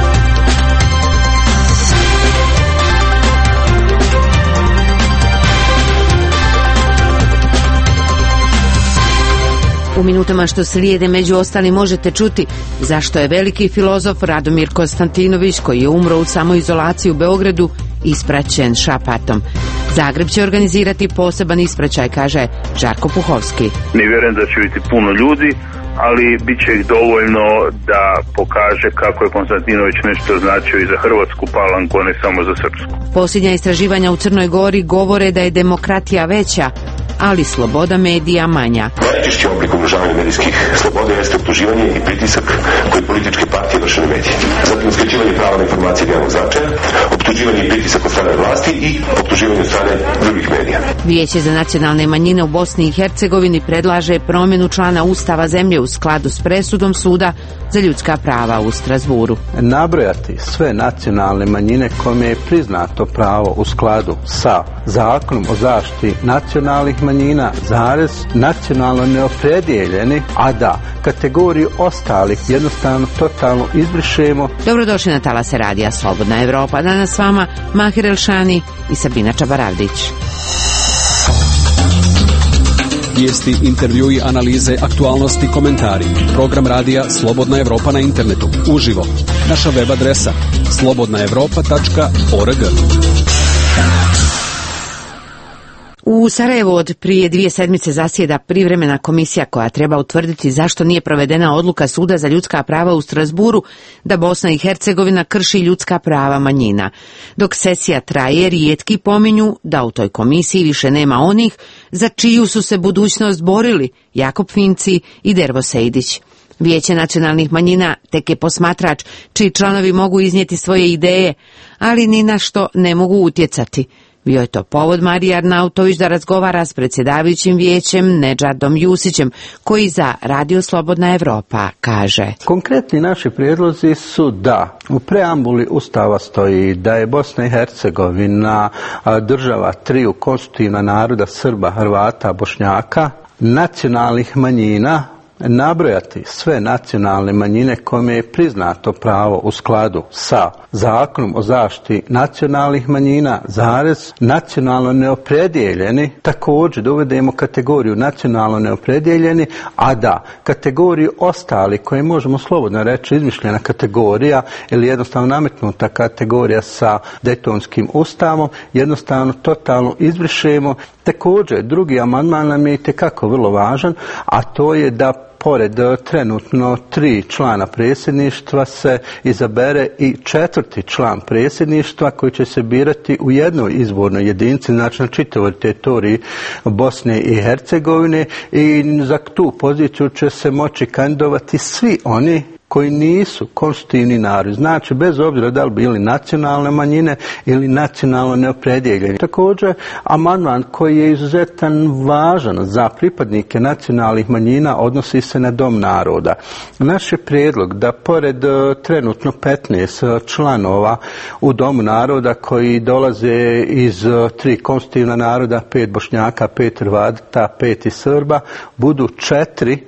U minutama što slijede među ostalim možete čuti zašto je veliki filozof Radomir Konstantinović, koji je umro u samoizolaciji u Beogradu, ispraćen šapatom. Zagreb će organizirati poseban ispraćaj, kaže Žarko Puhovski. Ne vjerujem da će biti puno ljudi, ali bit će ih dovoljno da pokaže kako je Konstantinović nešto značio i za Hrvatsku Palanku, a ne samo za Srpsku. Posljednja istraživanja u Crnoj Gori govore da je demokratija veća, ali sloboda medija manja. Najčešći oblik ugrožavanja medijskih sloboda jeste optuživanje i pritisak koji političke partije vrše na medije. Zatim uskraćivanje prava na informacije javnog značaja, optuživanje i pritisak od strane vlasti i optuživanje od strane drugih medija. Vijeće za nacionalne manjine u Bosni i Hercegovini predlaže promjenu člana Ustava zemlje u skladu s presudom Suda za ljudska prava u Strasburu. Nabrojati sve nacionalne manjine kome je priznato pravo u skladu sa Zakonom o zaštiti nacionalnih manjina, zarez, nacionalno neopredijeljeni, a da kategoriju ostalih jednostavno totalno izbrišemo. Dobrodošli na talase radija Slobodna Evropa. Danas s vama Mahir Elšani i Sabina Čabaravdić. Vijesti, intervjui, analize, aktualnosti, komentari. Program radija Slobodna Evropa na internetu. Uživo. Naša web adresa slobodnaevropa.org. U Sarajevu od prije 2 sedmice zasjeda privremena komisija koja treba utvrditi zašto nije provedena odluka Suda za ljudska prava u Strasburu da Bosna i Hercegovina krši ljudska prava manjina. Dok sesija traje, rijetki pominju da u toj komisiji više nema onih za čiju su se budućnost borili Jakob Finci i Dervo Sejdić. Vijeće nacionalnih manjina tek je posmatrač čiji članovi mogu iznijeti svoje ideje, ali ni na što ne mogu utjecati. Bio je to povod Marija Arnautović da razgovara s predsjedavajućim vijećem Nedžadom Jusićem, koji za Radio Slobodna Evropa kaže. Konkretni naši prijedlozi su da u preambuli Ustava stoji da je Bosna i Hercegovina država triju konstitutivna naroda, Srba, Hrvata, Bošnjaka, nacionalnih manjina, nabrojati sve nacionalne manjine kome je priznato pravo u skladu sa Zakonom o zaštiti nacionalnih manjina, zarez, nacionalno neopredijeljeni, također da uvedemo kategoriju nacionalno neopredijeljeni, a da kategoriju ostali, koje možemo slobodno reći izmišljena kategorija ili jednostavno nametnuta kategorija sa Dejtonskim ustavom, jednostavno totalno izbrišemo. Također, drugi amandman nam je itekako vrlo važan, a to je da pored trenutno 3 člana predsjedništva se izabere i 4. član predsjedništva koji će se birati u jednoj izbornoj jedinici, znači na čitavoj teritoriji Bosne i Hercegovine, i za tu poziciju će se moći kandidovati svi oni koji nisu konstitutivni narod, znači bez obzira da li bili nacionalne manjine ili nacionalno neopredjeljeni. Također, amandman koji je izuzetan važan za pripadnike nacionalnih manjina odnosi se na Dom naroda. Naš je prijedlog da pored trenutno 15 članova u Domu naroda koji dolaze iz 3 konstitutivna naroda, 5 Bošnjaka, 5 Hrvata, 5 Srba, budu 4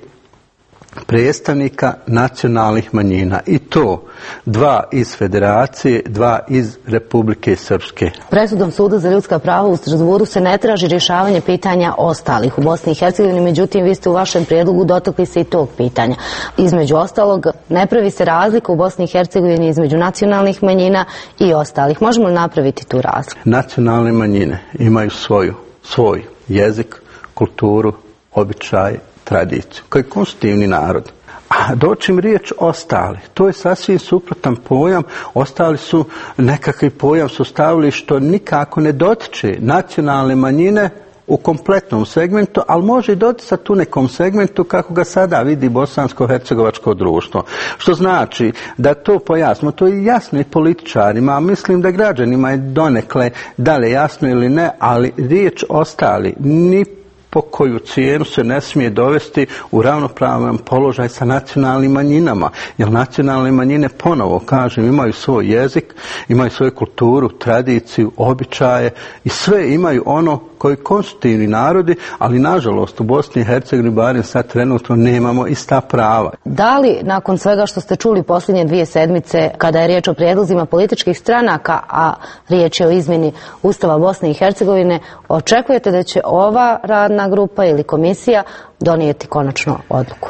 predstavnika nacionalnih manjina i to 2 iz Federacije, 2 iz Republike Srpske. Presudom Suda za ljudska prava u Strasburu se ne traži rješavanje pitanja ostalih u Bosni i Hercegovini, međutim vi ste u vašem prijedlogu dotakli se i tog pitanja. Između ostalog, ne pravi se razlika u Bosni i Hercegovini između nacionalnih manjina i ostalih. Možemo li napraviti tu razliku? Nacionalne manjine imaju svoj jezik, kulturu, običaj, tradiciju, kao i konstitutivni narod. A dočim riječ ostali, to je sasvim suprotan pojam, ostali su nekakvi pojam su stavili što nikako ne dotiče nacionalne manjine u kompletnom segmentu, ali može i doticati u nekom segmentu kako ga sada vidi bosansko-hercegovačko društvo. Što znači da to pojasnimo, to je jasno i političarima, a mislim da građanima je donekle da li jasno ili ne, ali riječ ostali ni po koju cijenu se ne smije dovesti u ravnopravan položaj sa nacionalnim manjinama. Jer nacionalne manjine, ponovo kažem, imaju svoj jezik, imaju svoju kulturu, tradiciju, običaje i sve imaju ono koji konstitutivni narodi, ali nažalost u Bosni i Hercegovini barem sad trenutno nemamo ista prava. Da li nakon svega što ste čuli posljednje 2 sedmice, kada je riječ o prijedlozima političkih stranaka, a riječ je o izmjeni Ustava Bosne i Hercegovine, očekujete da će ova radna grupa ili komisija donijeti konačno odluku?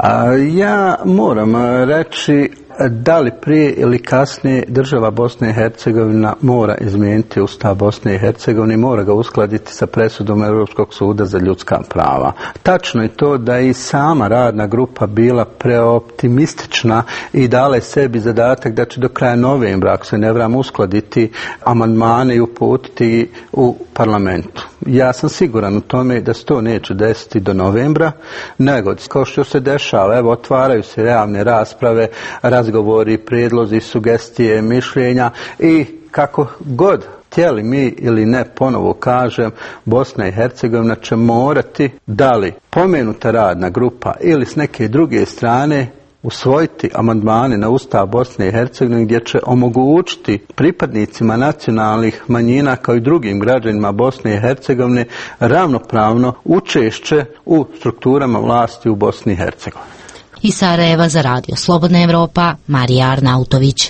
Ja moram reći da li prije ili kasnije država Bosne i Hercegovina mora izmijeniti Ustav Bosne i Hercegovine, mora ga uskladiti sa presudom Europskog suda za ljudska prava. Tačno je to da je i sama radna grupa bila preoptimistična i dala je sebi zadatak da će do kraja novembra, ako se ne varam, uskladiti amandmane i uputiti u parlamentu. Ja sam siguran u tome da se to neće desiti do novembra, nego kao što se dešava, evo, otvaraju se javne rasprave, razgovori, prijedlozi, sugestije, mišljenja i kako god htjeli mi ili ne, ponovo kažem, Bosna i Hercegovina će morati, da li pomenuta radna grupa ili s neke druge strane, usvojiti amandmane na Ustav Bosne i Hercegovine gdje će omogućiti pripadnicima nacionalnih manjina kao i drugim građanima Bosne i Hercegovine ravnopravno učešće u strukturama vlasti u Bosni i Hercegovini. Iz Sarajeva za Radio Slobodna Evropa, Marija Arnautović.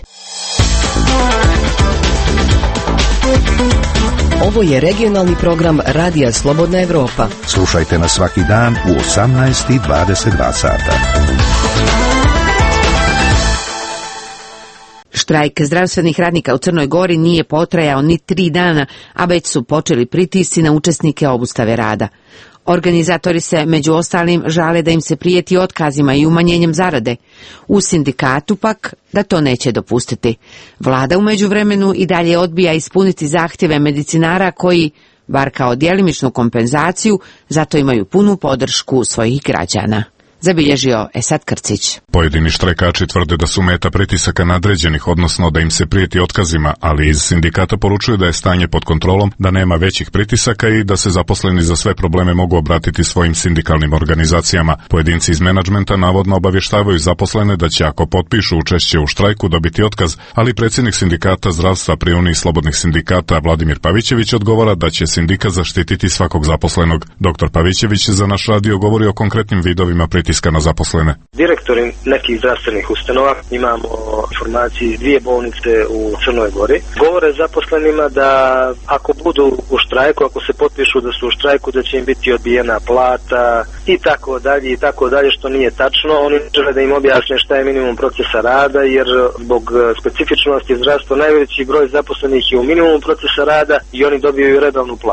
Ovo je regionalni program Radija Slobodna Evropa. Slušajte nas svaki dan u 18:22 sata. Štrajk zdravstvenih radnika u Crnoj Gori nije potrajao ni 3 dana, a već su počeli pritisci na učesnike obustave rada. Organizatori se među ostalim žale da im se prijeti otkazima i umanjenjem zarade. U sindikatu pak da to neće dopustiti. Vlada u međuvremenu i dalje odbija ispuniti zahtjeve medicinara koji, bar kao djelimičnu kompenzaciju, zato imaju punu podršku svojih građana. Zabilježio Esad Krcić. Pojedini štrajkači tvrde da su meta pritisaka nadređenih, odnosno da im se prijeti otkazima, ali iz sindikata poručuju da je stanje pod kontrolom, da nema većih pritisaka i da se zaposleni za sve probleme mogu obratiti svojim sindikalnim organizacijama. Pojedinci iz menadžmenta navodno obavještavaju zaposlene da će ako potpišu učešće u štrajku dobiti otkaz, ali predsjednik sindikata zdravstva pri Uniji slobodnih sindikata Vladimir Pavićević odgovara da će sindikat zaštititi svakog zaposlenog. Dr. Pavićević za naš radio govori o konkretnim vidovima pritiska na zaposlene. Direktori nekih zdravstvenih ustanova, imamo informacije 2 bolnice u Crnoj Gori, govore zaposlenima da ako budu u štrajku, ako se potpišu da su u štrajku, da će im biti odbijena plata i tako dalje, što nije tačno. Oni žele da im objasne šta je minimum procesa rada, jer zbog specifičnosti zdravstva najveći broj zaposlenih je u minimumu procesa rada i oni dobiju redovnu platu.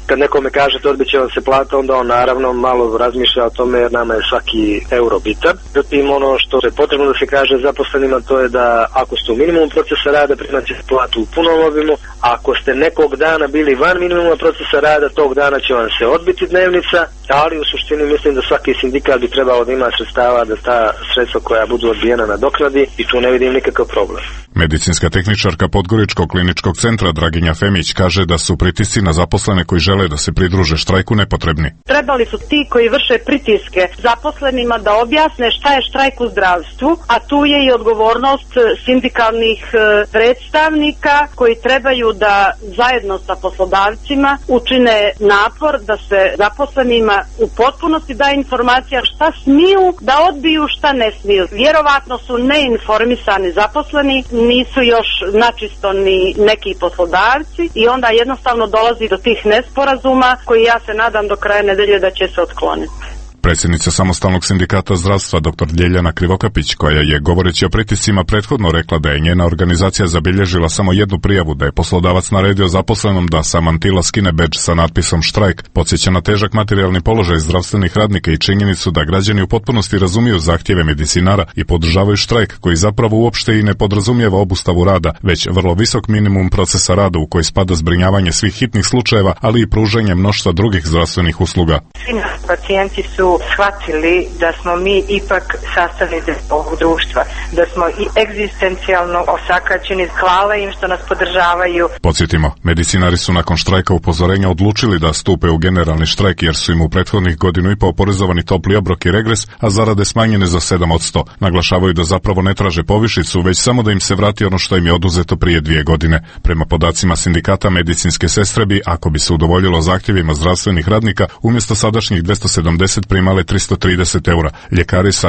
kad nekome kažete odbit će vam se plata, onda on naravno malo razmišlja o tome jer nama je svaki euro bitan. Zatim ono što je potrebno da se kaže zaposlenima, to je da ako ste u minimumu procesa rada, primat ćete platu u punom obimu. Ako ste nekog dana bili van minimuma procesa rada, tog dana će vam se odbiti dnevnica, ali u suštini mislim da svaki sindikat bi trebao da ima sredstava da ta sredstva koja budu odbijena nadoknadi i tu ne vidim nikakav problem. Medicinska tehničarka Podgoričkog kliničkog centra Draginja Femić kaže da su pritisci na zaposlene koji žele da se pridruže štrajku nepotrebni. Trebali su ti koji vrše pritiske zaposlenima da objasne šta je štrajk u zdravstvu, a tu je i odgovornost sindikalnih predstavnika koji trebaju da zajedno sa poslodavcima učine napor da se zaposlenima u potpunosti da informacija šta smiju da odbiju, šta ne smiju. Vjerovatno su neinformisani zaposleni, nisu još načisto ni neki poslodavci i onda jednostavno dolazi do tih nesporazuma koji ja se nadam do kraja nedelje da će se otkloniti. Predsjednica Samostalnog sindikata zdravstva dr. Ljeljana Krivokapić, koja je govoreći o pritiscima prethodno rekla da je njena organizacija zabilježila samo jednu prijavu da je poslodavac naredio zaposlenom da sa mantila skine bedž sa natpisom štrajk, podsjeća na težak materijalni položaj zdravstvenih radnika i činjenicu da građani u potpunosti razumiju zahtjeve medicinara i podržavaju štrajk koji zapravo uopšte i ne podrazumijeva obustavu rada, već vrlo visok minimum procesa rada u koji spada zbrinjavanje svih hitnih slučajeva, ali i pružanje mnoštva drugih zdravstvenih usluga. Svi pacijenti su shvatili da smo mi ipak sastavni deo ovog društva, da smo i egzistencijalno osakaćeni. Hvala im što nas podržavaju. Podsjetimo, medicinari su nakon štrajka upozorenja odlučili da stupe u generalni štrajk jer su im u prethodnih godinu i po oporezovani topli obrok i regres, a zarade smanjene za 7%. Naglašavaju da zapravo ne traže povišicu, već samo da im se vrati ono što im je oduzeto prije 2 godine. Prema podacima sindikata, medicinske sestre bi, ako bi se udovoljilo zahtjevima zdravstvenih radnika, umjesto sadašnjih 270 primale 330 eura. Ljekari sa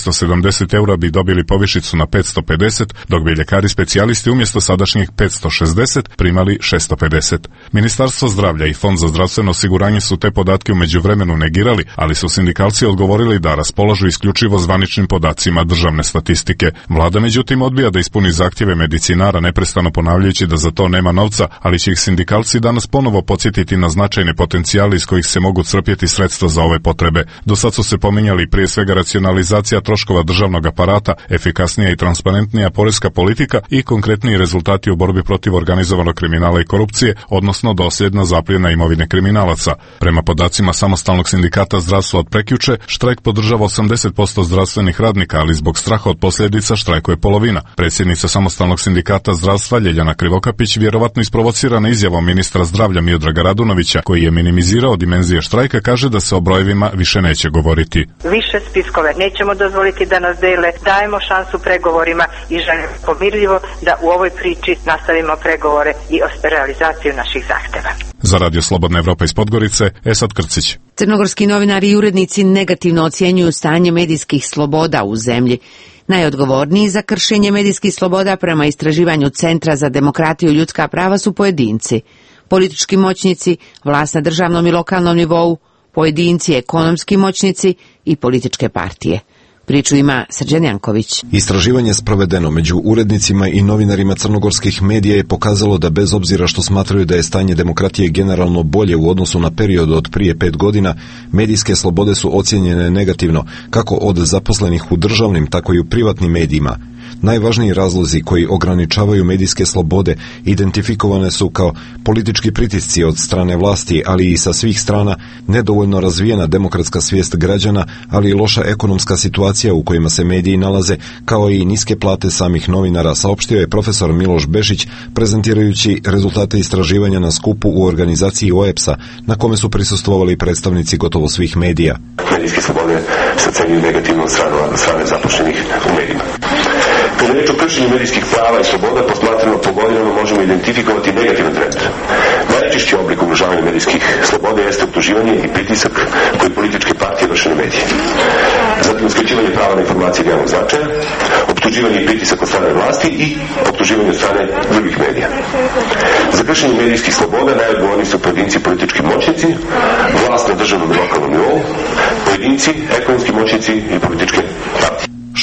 470 eura bi dobili povišicu na 550, dok bi ljekari specijalisti umjesto sadašnjih 560 primali 650. Ministarstvo zdravlja i Fond za zdravstveno osiguranje su te podatke u međuvremenu negirali, ali su sindikalci odgovorili da raspolažu isključivo zvaničnim podacima državne statistike. Vlada međutim odbija da ispuni zahtjeve medicinara, neprestano ponavljajući da za to nema novca, ali će ih sindikalci danas ponovo podsjetiti na značajne potencijale iz kojih se mogu crpjeti sredstva za ove potrebe. Do sad su se pominjali prije svega racionalizacija troškova državnog aparata, efikasnija i transparentnija poreska politika i konkretniji rezultati u borbi protiv organizovanog kriminala i korupcije, odnosno dosljedna zapljena imovine kriminalaca. Prema podacima Samostalnog sindikata zdravstva od prekjuče, štrajk podržava 80% zdravstvenih radnika, ali zbog straha od posljedica štrajkuje polovina. Predsjednica Samostalnog sindikata zdravstva Ljeljana Krivokapić vjerovatno isprovocirana izjavom ministra zdravlja Miodraga Radunovića, koji je minimizirao dimenzije štrajka, kaže da se o brojevima više neće govoriti. Više spiskove nećemo dozvoliti da nas dele, dajemo šansu pregovorima i želimo pomirljivo da u ovoj priči nastavimo pregovore i realizaciju naših zahtjeva. Za Radio Slobodna Evropa iz Podgorice, Esad Krcić. Crnogorski novinari i urednici negativno ocjenjuju stanje medijskih sloboda u zemlji. Najodgovorniji za kršenje medijskih sloboda prema istraživanju Centra za demokratiju i ljudska prava su pojedinci, politički moćnici, vlast na državnom i lokalnom nivou, pojedinci, ekonomski moćnici i političke partije. Priču ima Srđan Janković. Istraživanje sprovedeno među urednicima i novinarima crnogorskih medija je pokazalo da bez obzira što smatraju da je stanje demokratije generalno bolje u odnosu na period od prije 5 godina, medijske slobode su ocijenjene negativno, kako od zaposlenih u državnim, tako i u privatnim medijima. Najvažniji razlozi koji ograničavaju medijske slobode identifikovane su kao politički pritisci od strane vlasti, ali i sa svih strana, nedovoljno razvijena demokratska svijest građana, ali i loša ekonomska situacija u kojima se mediji nalaze, kao i niske plate samih novinara, saopštio je profesor Miloš Bešić, prezentirajući rezultate istraživanja na skupu u organizaciji OEPS-a, na kome su prisustvovali predstavnici gotovo svih medija. Medijske slobode se ocenjuju negativno od strane zaposlenih u medijima. Kada je reč o kršenju medijskih prava i sloboda, posmatrano po godinama možemo identifikovati negativan trend. Najčešći oblik ugrožavanja medijskih sloboda jeste optuživanje i pritisak koji političke partije vrše na medije. Zatim uskraćivanje prava na informacije od javnog značaja, optuživanje i pritisak od strane vlasti i optuživanje od strane drugih medija. Za kršenje medijskih sloboda najodgovorniji su pojedinci i politički moćnici, vlast na državnom i lokalnom nivou, pojedinci, ekonomski moćnici i političke partije.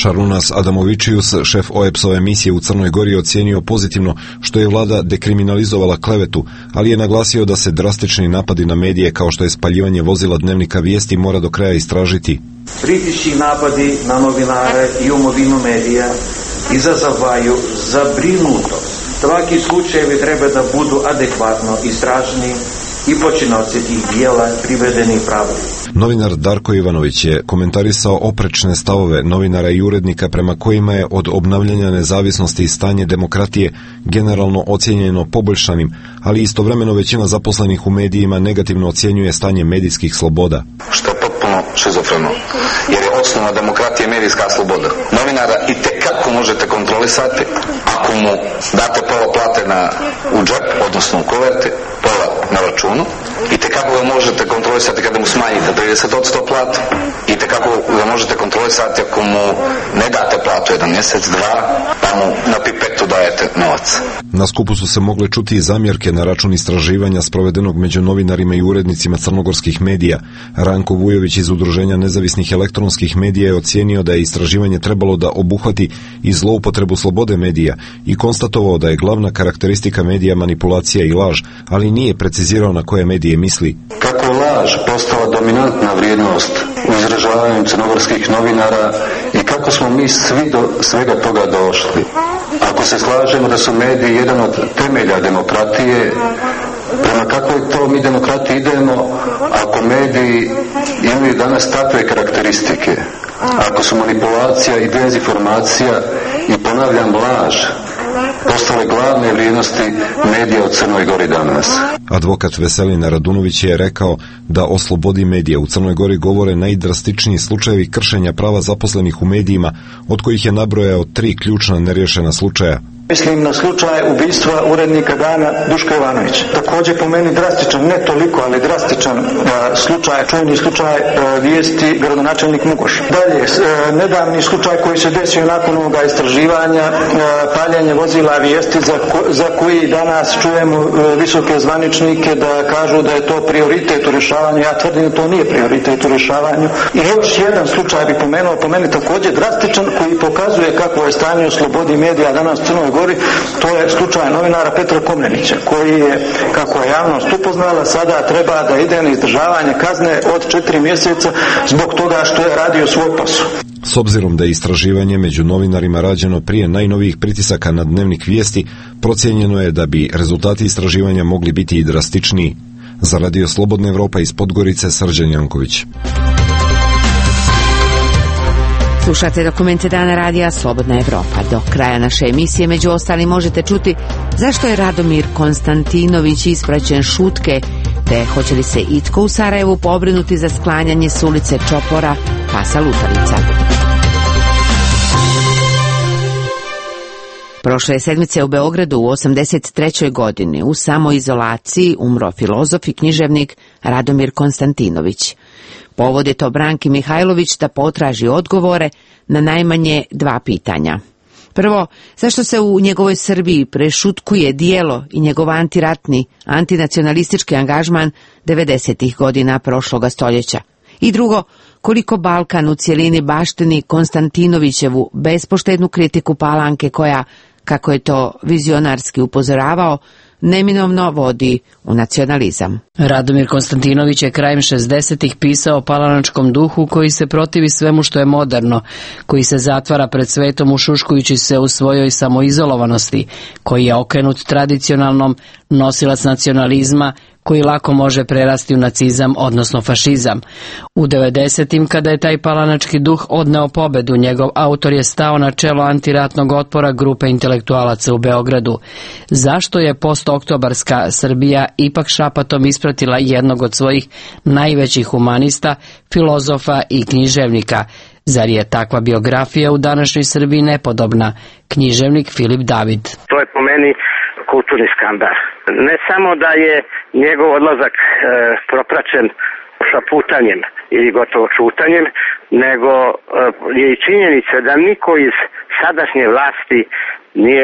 Šarunas Adamovičius, šef OEPS-ove emisije u Crnoj Gori, ocijenio pozitivno što je vlada dekriminalizovala klevetu, ali je naglasio da se drastični napadi na medije kao što je spaljivanje vozila Dnevnika Vijesti mora do kraja istražiti. Pritišći napadi na novinare i imovinu medija izazivaju zabrinutost. Svaki slučajevi treba da budu adekvatno istraženi i počinioci tih dijela privedeni pravdi. Novinar Darko Ivanović je komentarisao oprečne stavove novinara i urednika prema kojima je od obnavljanja nezavisnosti i stanje demokratije generalno ocijenjeno poboljšanim, ali istovremeno većina zaposlenih u medijima negativno ocjenjuje stanje medijskih sloboda. Što je potpuno šizofreno, jer je osnova demokratije medijska sloboda. Novinara i tekako možete kontrolisati ako mu date pola plate u džep, odnosno u koverte, pola na računu, i tekako ga možete kontrolisati kada mu smanjite 30% platu, i tekako ga možete kontrolisati ako mu ne date platu jedan mjesec, dva, pa mu na pipetu dajete novac. Na skupu su se mogle čuti i zamjerke na račun istraživanja sprovedenog među novinarima i urednicima crnogorskih medija. Ranko Vujović iz Udruženja nezavisnih elektronskih medija je ocijenio da je istraživanje trebalo da obuhvati i zloupotrebu slobode medija i konstatovao da je glavna karakteristika medija manipulacija i laž, ali nije precizirao na koje medije misli. Kako je laž postala dominantna vrijednost u izražavanju crnogorskih novinara i kako smo mi svi do svega toga došli. Ako se slažemo da su mediji jedan od temelja demokratije, prema kakvoj to mi demokratiji idemo ako mediji imaju danas takve karakteristike? Ako su manipulacija i dezinformacija i, ponavljam, laž postale glavne vrijednosti medija u Crnoj Gori danas. Advokat Veselina Radunović je rekao da o slobodi medija u Crnoj Gori govore najdrastičniji slučajevi kršenja prava zaposlenih u medijima, od kojih je nabrojao 3 ključna neriješena slučaja. Mislim na slučaj ubistva urednika Dana Duška Ivanovića. Također po meni drastičan, ne toliko, ali drastičan slučaj, čuveni slučaj Vijesti gradonačelnik Mugoš. Dalje, nedavni slučaj koji se desio nakon ovoga istraživanja, paljenje vozila Vijesti za koji danas čujemo visoke zvaničnike da kažu da je to prioritet u rješavanju. Ja tvrdim da to nije prioritet u rješavanju. I još jedan slučaj bi pomenuo, po meni također drastičan, koji pokazuje kakvo je stanje u slobodi medija danas u Crnoj Gori. To je slučaj novinara Petra Komnenića, koji je, kako je javnost upoznala, sada treba da ide na izdržavanje kazne od 4 mjeseca zbog toga što je radio svoj posao. S obzirom da je istraživanje među novinarima rađeno prije najnovijih pritisaka na Dnevnik Vijesti, procijenjeno je da bi rezultati istraživanja mogli biti i drastičniji. Za Radio Slobodna Evropa iz Podgorice, Srđan Janković. Slušate dokumente Dana radija Slobodna Evropa. Do kraja naše emisije među ostalim možete čuti zašto je Radomir Konstantinović ispraćen šutke, te hoće li se itko u Sarajevu pobrinuti za sklanjanje s ulice Čopora pasa lutalica. Prošle sedmice u Beogradu u 83. godini u samoizolaciji umro filozof i književnik Radomir Konstantinović. Povod je to Branki Mihajlović da potraži odgovore na najmanje 2 pitanja. Prvo, zašto se u njegovoj Srbiji prešutkuje dijelo i njegov antiratni, antinacionalistički angažman 90. godina prošloga stoljeća? I drugo, koliko Balkan u cjelini baštini Konstantinovićevu bespoštednu kritiku Palanke koja, kako je to vizionarski upozoravao, neminovno vodi u nacionalizam. Radomir Konstantinović je krajem 60-ih pisao o palanačkom duhu koji se protivi svemu što je moderno, koji se zatvara pred svetom ušuškujući se u svojoj samoizolovanosti, koji je okrenut tradicionalnom, nosilac nacionalizma, koji lako može prerasti u nacizam, odnosno fašizam. U 90-im, kada je taj palanački duh odneo pobedu, njegov autor je stao na čelo antiratnog otpora grupe intelektualaca u Beogradu. Zašto je postoktobarska Srbija ipak šapatom ispratila jednog od svojih najvećih humanista, filozofa i književnika? Zar je takva biografija u današnjoj Srbiji nepodobna? Književnik Filip David. To je po meni kulturni skandal. Ne samo da je njegov odlazak propraćen šaputanjem ili gotovo čutanjem, nego je i činjenica da niko iz sadašnje vlasti nije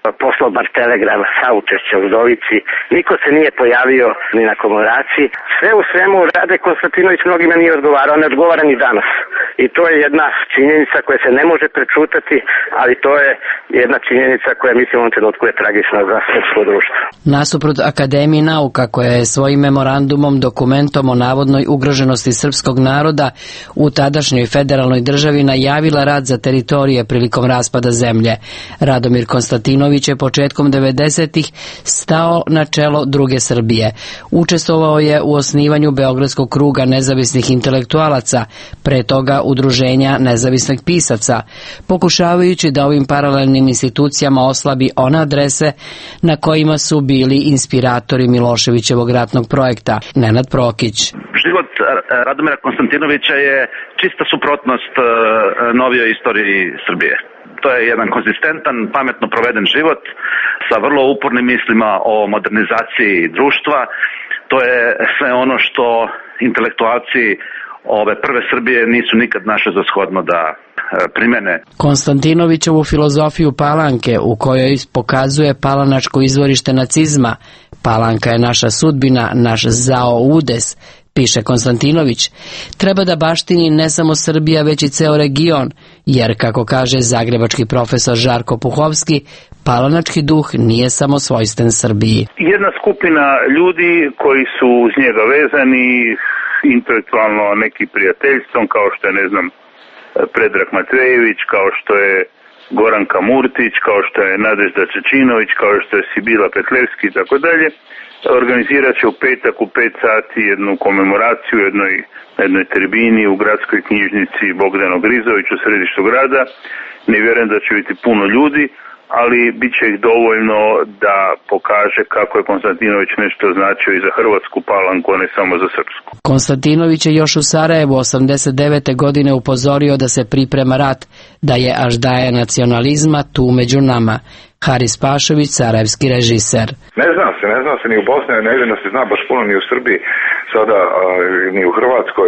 poslao bar telegram saučešća udovici. Niko se nije pojavio ni na komemoraciji. Sve u svemu Rade Konstantinović mnogima nije odgovarao, ne odgovara ni danas. I to je jedna činjenica koja se ne može prečutati, ali to je jedna činjenica koja mislim u ovom trenutku je tragična za srpsko društvo. Nasuprot Akademiji nauka koja je svojim memorandumom, dokumentom o navodnoj ugroženosti srpskog naroda u tadašnjoj federalnoj državi najavila rad za teritorije prilikom raspada zemlje, Radomir Konstantinović je početkom 90-ih stao na čelo druge Srbije. Učestvovao je u osnivanju Beogradskog kruga nezavisnih intelektualaca, pre toga Udruženja nezavisnih pisaca, pokušavajući da ovim paralelnim institucijama oslabi one adrese na kojima su bili inspiratori Miloševićevog ratnog projekta. Nenad Prokić. Život Radomira Konstantinovića je čista suprotnost novijoj istoriji Srbije. To je jedan konzistentan, pametno proveden život sa vrlo upornim mislima o modernizaciji društva. To je sve ono što intelektualci ove prve Srbije nisu nikad našli za shodno da primene. Konstantinovićevu filozofiju Palanke, u kojoj pokazuje palanačko izvorište nacizma, Palanka je naša sudbina, naš zao udes, piše Konstantinović, treba da baštini ne samo Srbija, već i ceo region, jer, kako kaže zagrebački profesor Žarko Puhovski, palanački duh nije samo svojstven Srbiji. Jedna skupina ljudi koji su uz njega vezani intelektualno neki prijateljstvom, kao što je, ne znam, Predrag Matvejević, kao što je Goranka Murtić, kao što je Nadežda Čečinović, kao što je Sibila Petlevski i tako dalje, organizirat će u petak u 5 sati jednu komemoraciju na jednoj tribini u gradskoj knjižnici Bogdano Grizović u središtu grada. Ne vjerujem da će biti puno ljudi, ali bit će ih dovoljno da pokaže kako je Konstantinović nešto značio i za hrvatsku Palanku, a ne samo za srpsku. Konstantinović je još u Sarajevu 89. godine upozorio da se priprema rat, da je aždaja nacionalizma tu među nama. Haris Pašović, sarajevski režiser. Ne zna se ni u Bosni, ne vidim da se zna baš puno ni u Srbiji, sada ni u Hrvatskoj.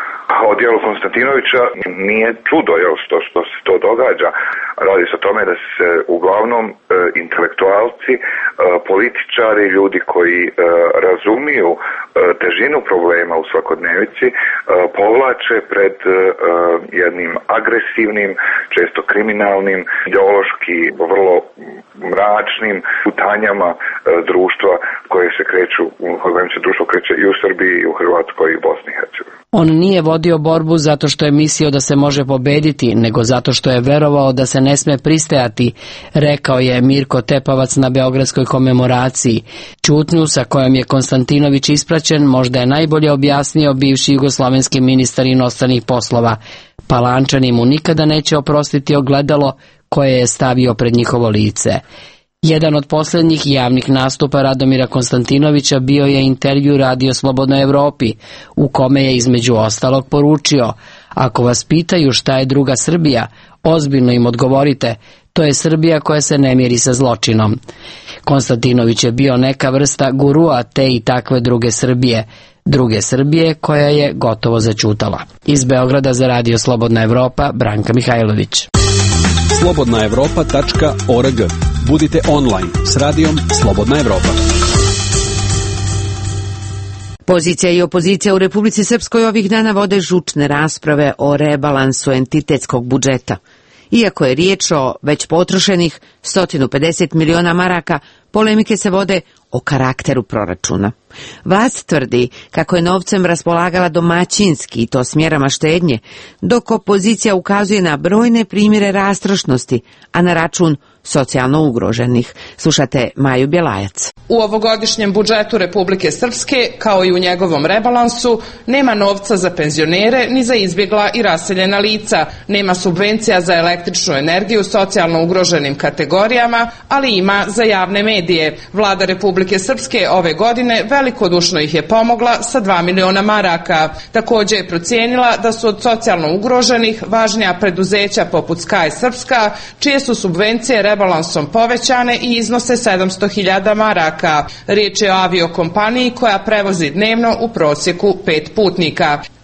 O dijelu Konstantinovića nije čudo što se to događa. Radi se o tome da se uglavnom intelektualci, političari, ljudi koji razumiju težinu problema u svakodnevici, povlače pred jednim agresivnim, često kriminalnim, ideološki vrlo mračnim putanjama društva koje se kreću, kojim se društvo kreće i u Srbiji, i u Hrvatskoj, i u Bosni i Hercegovini. On nije vodio borbu zato što je mislio da se može pobediti, nego zato što je verovao da se ne sme pristajati, rekao je Mirko Tepavac na Beogradskoj komemoraciji. Ćutnju sa kojom je Konstantinović ispraćen možda je najbolje objasnio bivši jugoslovenski ministar inostranih poslova. Palančani mu nikada neće oprostiti ogledalo koje je stavio pred njihovo lice. Jedan od posljednjih javnih nastupa Radomira Konstantinovića bio je intervju Radio Slobodnoj Evropi, u kome je između ostalog poručio: ako vas pitaju šta je druga Srbija, ozbiljno im odgovorite, to je Srbija koja se ne miri sa zločinom. Konstantinović je bio neka vrsta gurua te i takve druge Srbije koja je gotovo zaćutala. Iz Beograda za Radio Slobodna Evropa, Branka Mihajlović. slobodnaevropa.org. Budite online s radijom Slobodna Evropa. Pozicija i opozicija u Republici Srpskoj ovih dana vode žučne rasprave o rebalansu entitetskog budžeta. Iako je riječ o već potrošenih 150 miliona maraka, polemike se vode o karakteru proračuna. Vlast tvrdi kako je novcem raspolagala domaćinski i to s mjerama štednje, dok opozicija ukazuje na brojne primjere rastrošnosti, a na račun socijalno ugroženih. Slušate Maju Bjelajac. U ovogodišnjem budžetu Republike Srpske, kao i u njegovom rebalansu, nema novca za penzionere ni za izbjegla i raseljena lica, nema subvencija za električnu energiju socijalno ugroženim kategorijama, ali ima za javne medije. Vlada Republike Srpske ove godine velikodušno ih je pomogla sa 2 miliona maraka. Također je procijenila da su od socijalno ugroženih važnija preduzeća poput Sky Srpska, čije su subvencije rebalansom povećane i iznose 700.000 maraka. Riječ je o aviokompaniji koja prevozi dnevno u prosjeku 5 putnika.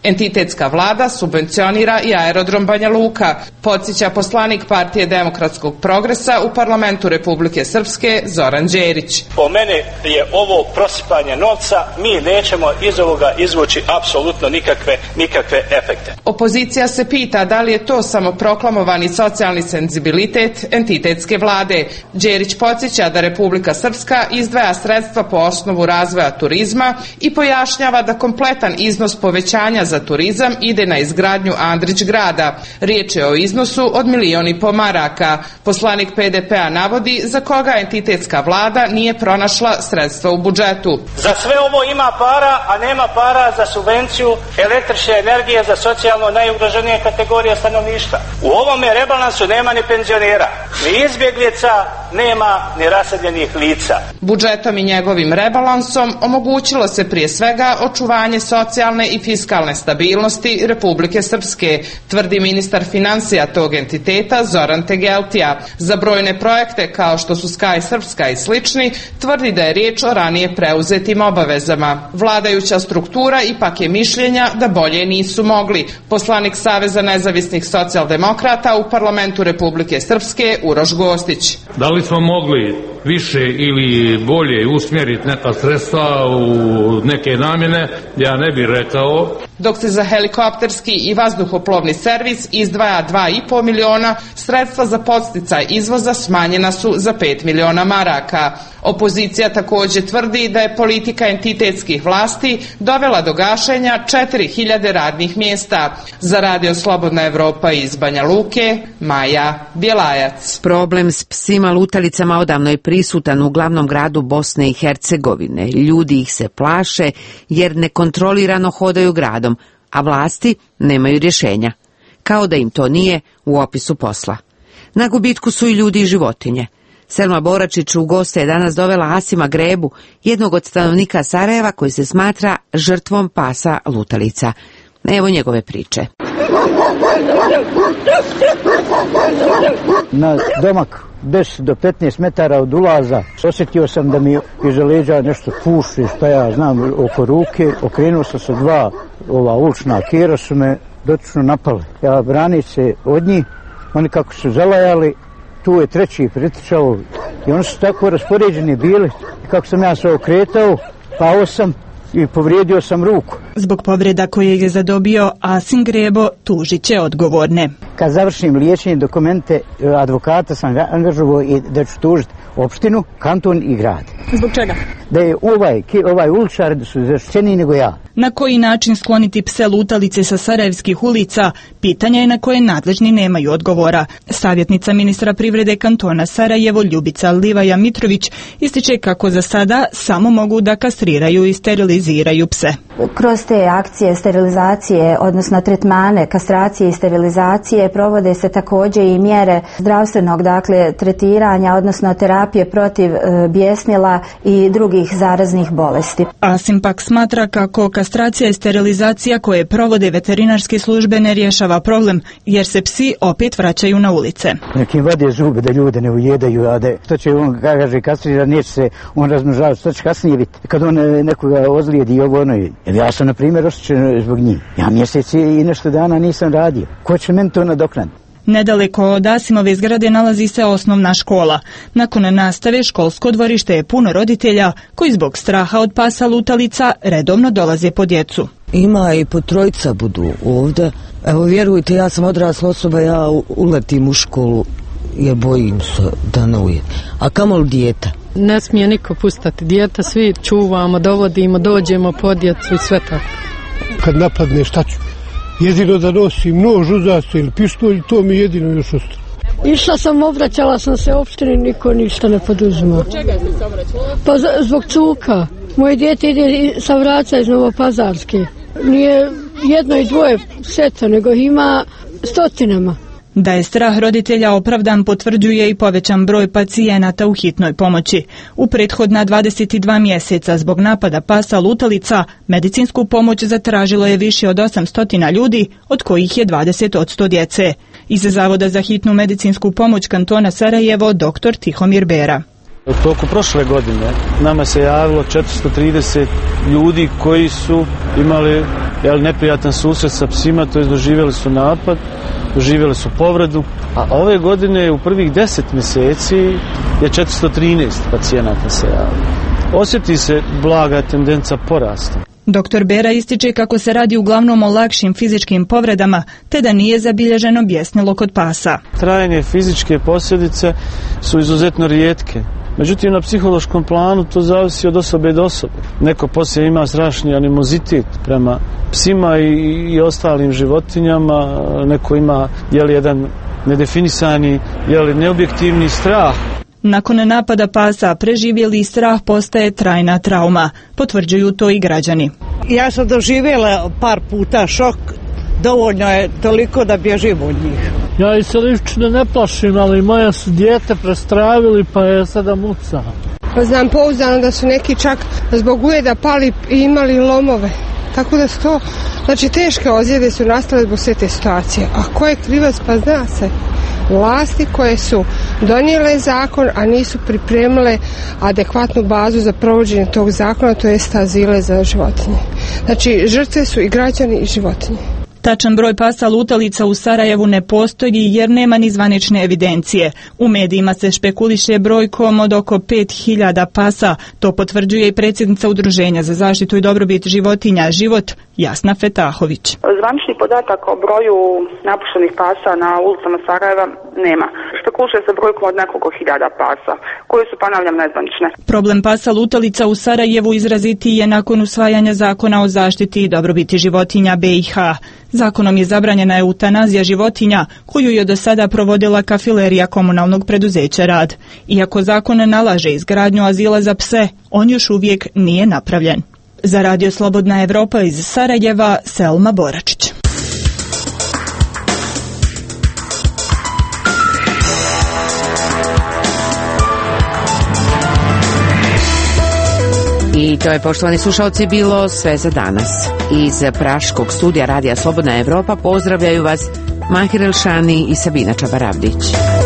Entitetska vlada subvencionira i aerodrom Banja Luka, podsjeća poslanik Partije demokratskog progresa u parlamentu Republike Srpske Zoran Đerić. Po mene je ovo prosipanje novca, mi nećemo iz ovoga izvući apsolutno nikakve efekte. Opozicija se pita da li je to samo proklamovani socijalni senzibilitet entitetske vlade. Đerić podsjeća da Republika Srpska izdvaja sredstva po osnovu razvoja turizma i pojašnjava da kompletan iznos povećanja za turizam ide na izgradnju Andrić grada. Riječ je o iznosu od 1,5 miliona maraka. Poslanik PDP-a navodi za koga entitetska vlada nije pronašla sredstva u budžetu. Za sve ovo ima para, a nema para za subvenciju električne energije za socijalno najugroženije kategorije stanovništva. U ovome rebalansu nema ni penzionera, ni izbjeglica, nema ni raseljenih lica. Budžetom i njegovim rebalansom omogućilo se prije svega očuvanje socijalne i fiskalne stabilnosti Republike Srpske, tvrdi ministar financija tog entiteta Zoran Tegeltija. Za brojne projekte kao što su Sky Srpska i slični, tvrdi da je riječ o ranije preuzetim obavezama. Vladajuća struktura ipak je mišljenja da bolje nisu mogli. Poslanik Saveza nezavisnih socijaldemokrata u parlamentu Republike Srpske Uroš Gostić. Da li smo mogli više ili bolje usmjeriti neka sredstva u neke namjene, ja ne bih rekao. Dok se za helikopterski i vazduhoplovni servis izdvaja 2,5 miliona, sredstva za podsticaj izvoza smanjena su za 5 miliona maraka. Opozicija također tvrdi da je politika entitetskih vlasti dovela do gašenja 4.000 radnih mjesta. Za Radio Slobodna Evropa iz Banja Luke, Maja Bjelajac. Problem s psima lutalicama odavno je prisutan u glavnom gradu Bosne i Hercegovine. Ljudi ih se plaše jer nekontrolirano hodaju gradom, a vlasti nemaju rješenja. Kao da im to nije u opisu posla. Na gubitku su i ljudi i životinje. Selma Boračić u goste je danas dovela Asima Grebu, jednog od stanovnika Sarajeva koji se smatra žrtvom pasa lutalica. Evo njegove priče. Na domak 10 do 15 metara od ulaza osjetio sam da mi iza leđa nešto puši, šta ja znam, oko ruke. Okrenuo sam se, dva ulična kira su me dotično napale. Ja branim se od njih, oni kako su zalajali, tu je treći pritičao i oni su tako raspoređeni bili. Kako sam ja se okretao, pao sam i povrijedio sam ruku. Zbog povreda koje je zadobio, Asim Grebo tužit će odgovorne. Kad završim liječenje dokumente, advokata sam angažovao i da ću tužiti opštinu, kanton i grad. Zbog čega? Da je ovaj uličar da su zaštićeniji nego ja. Na koji način skloniti pse lutalice sa sarajevskih ulica, pitanje je na koje nadležni nemaju odgovora. Savjetnica ministra privrede kantona Sarajevo Ljubica Livaja Mitrović ističe kako za sada samo mogu da kastriraju i steriliziraju pse. Kroz te akcije sterilizacije, odnosno tretmane, kastracije i sterilizacije provode se također i mjere zdravstvenog, tretiranja, odnosno terapije protiv bijesnila i drugih zaraznih bolesti. Asim pak smatra kako kastracija i sterilizacija koje provode veterinarske službe ne rješava problem, jer se psi opet vraćaju na ulice. Nekim vade zube da ljude ne ujedaju, a da što će on kaže kastrira, neće se on razmnožavati, što će kasnije biti. Kad on nekoga ozlijedi i ovo ono, ja sam na primjer oštećen zbog njih. Ja mjeseci i nešto dana nisam radio. Ko će meni to nadoknaditi? Nedaleko od Asimove zgrade nalazi se osnovna škola. Nakon nastave školsko dvorište je puno roditelja koji zbog straha od pasa lutalica redovno dolaze po djecu. Ima i po trojica budu ovdje. Evo vjerujte, ja sam odrasla osoba, ja uletim u školu jer bojim se da ne ujede. A kamoli dijete? Ne smije niko pustati dijete, svi čuvamo, dovodimo, dođemo po djecu i sve tako. Kad napadne šta ću? Jedino da nosim nož uzasto ili pištolj, to mi jedino još ostalo. Išla sam, obraćala sam se opštini, niko ništa ne poduzima. Zbog čega ste se obraćala? Pa zbog cuka. Moje dijete ide sa Vraca iz Novopazarske. Nije jedno i dvoje pseca, nego ima stotinama. Da je strah roditelja opravdan potvrđuje i povećan broj pacijenata u hitnoj pomoći. U prethodna 22 mjeseca zbog napada pasa lutalica medicinsku pomoć zatražilo je više od 800 ljudi, od kojih je 20% djece. Iz Zavoda za hitnu medicinsku pomoć kantona Sarajevo dr. Tihomir Bera. U toku prošle godine nama se javilo 430 ljudi koji su imali neprijatan susret sa psima, to je doživjeli su napad, doživjeli su povredu, a ove godine u prvih 10 mjeseci je 413 pacijenata se javilo. Osjeti se blaga tendenca porasta. Dr. Bera ističe kako se radi uglavnom o lakšim fizičkim povredama, te da nije zabilježeno bjesnilo kod pasa. Trajne fizičke posljedice su izuzetno rijetke. Međutim, na psihološkom planu to zavisi od osobe do osobe. Neko poslije ima strašni animozitet prema psima i ostalim životinjama, neko ima jedan nedefinisani, neobjektivni strah. Nakon napada pasa preživjeli strah postaje trajna trauma, potvrđuju to i građani. Ja sam doživjela par puta šok, dovoljno je toliko da bježim od njih. Ja ih se lično ne plašim, ali moja su dijete prestravili pa je sada muca. Znam pouzdano da su neki čak zbog ujeda pali i imali lomove. Tako da su to, teške ozljede su nastale zbog sve te situacije. A ko je krivac, pa zna se. Vlasti koje su donijele zakon, a nisu pripremile adekvatnu bazu za provođenje tog zakona, to jest azile za životinje. Žrtve su i građani i životinje. Tačan broj pasa lutalica u Sarajevu ne postoji jer nema ni zvanične evidencije. U medijima se špekuliše brojkom od oko 5000 pasa. To potvrđuje i predsjednica Udruženja za zaštitu i dobrobit životinja Život, Jasna Fetahović. Zvanični podatak o broju napuštenih pasa na ulicama Sarajeva nema. Špekuliše se brojkom od nekoliko hiljada pasa, koji su, ponavljam, nezvanične. Problem pasa lutalica u Sarajevu izraziti je nakon usvajanja zakona o zaštiti i dobrobiti životinja BiH. Zakonom je zabranjena eutanazija životinja, koju je do sada provodila kafilerija komunalnog preduzeća Rad. Iako zakon nalaže izgradnju azila za pse, on još uvijek nije napravljen. Za Radio Slobodna Evropa iz Sarajeva, Selma Boračić. I to je, poštovani slušalci, bilo sve za danas. Iz praškog studija Radija Slobodna Evropa pozdravljaju vas Mahir Elšani i Sabina Čabaravdić.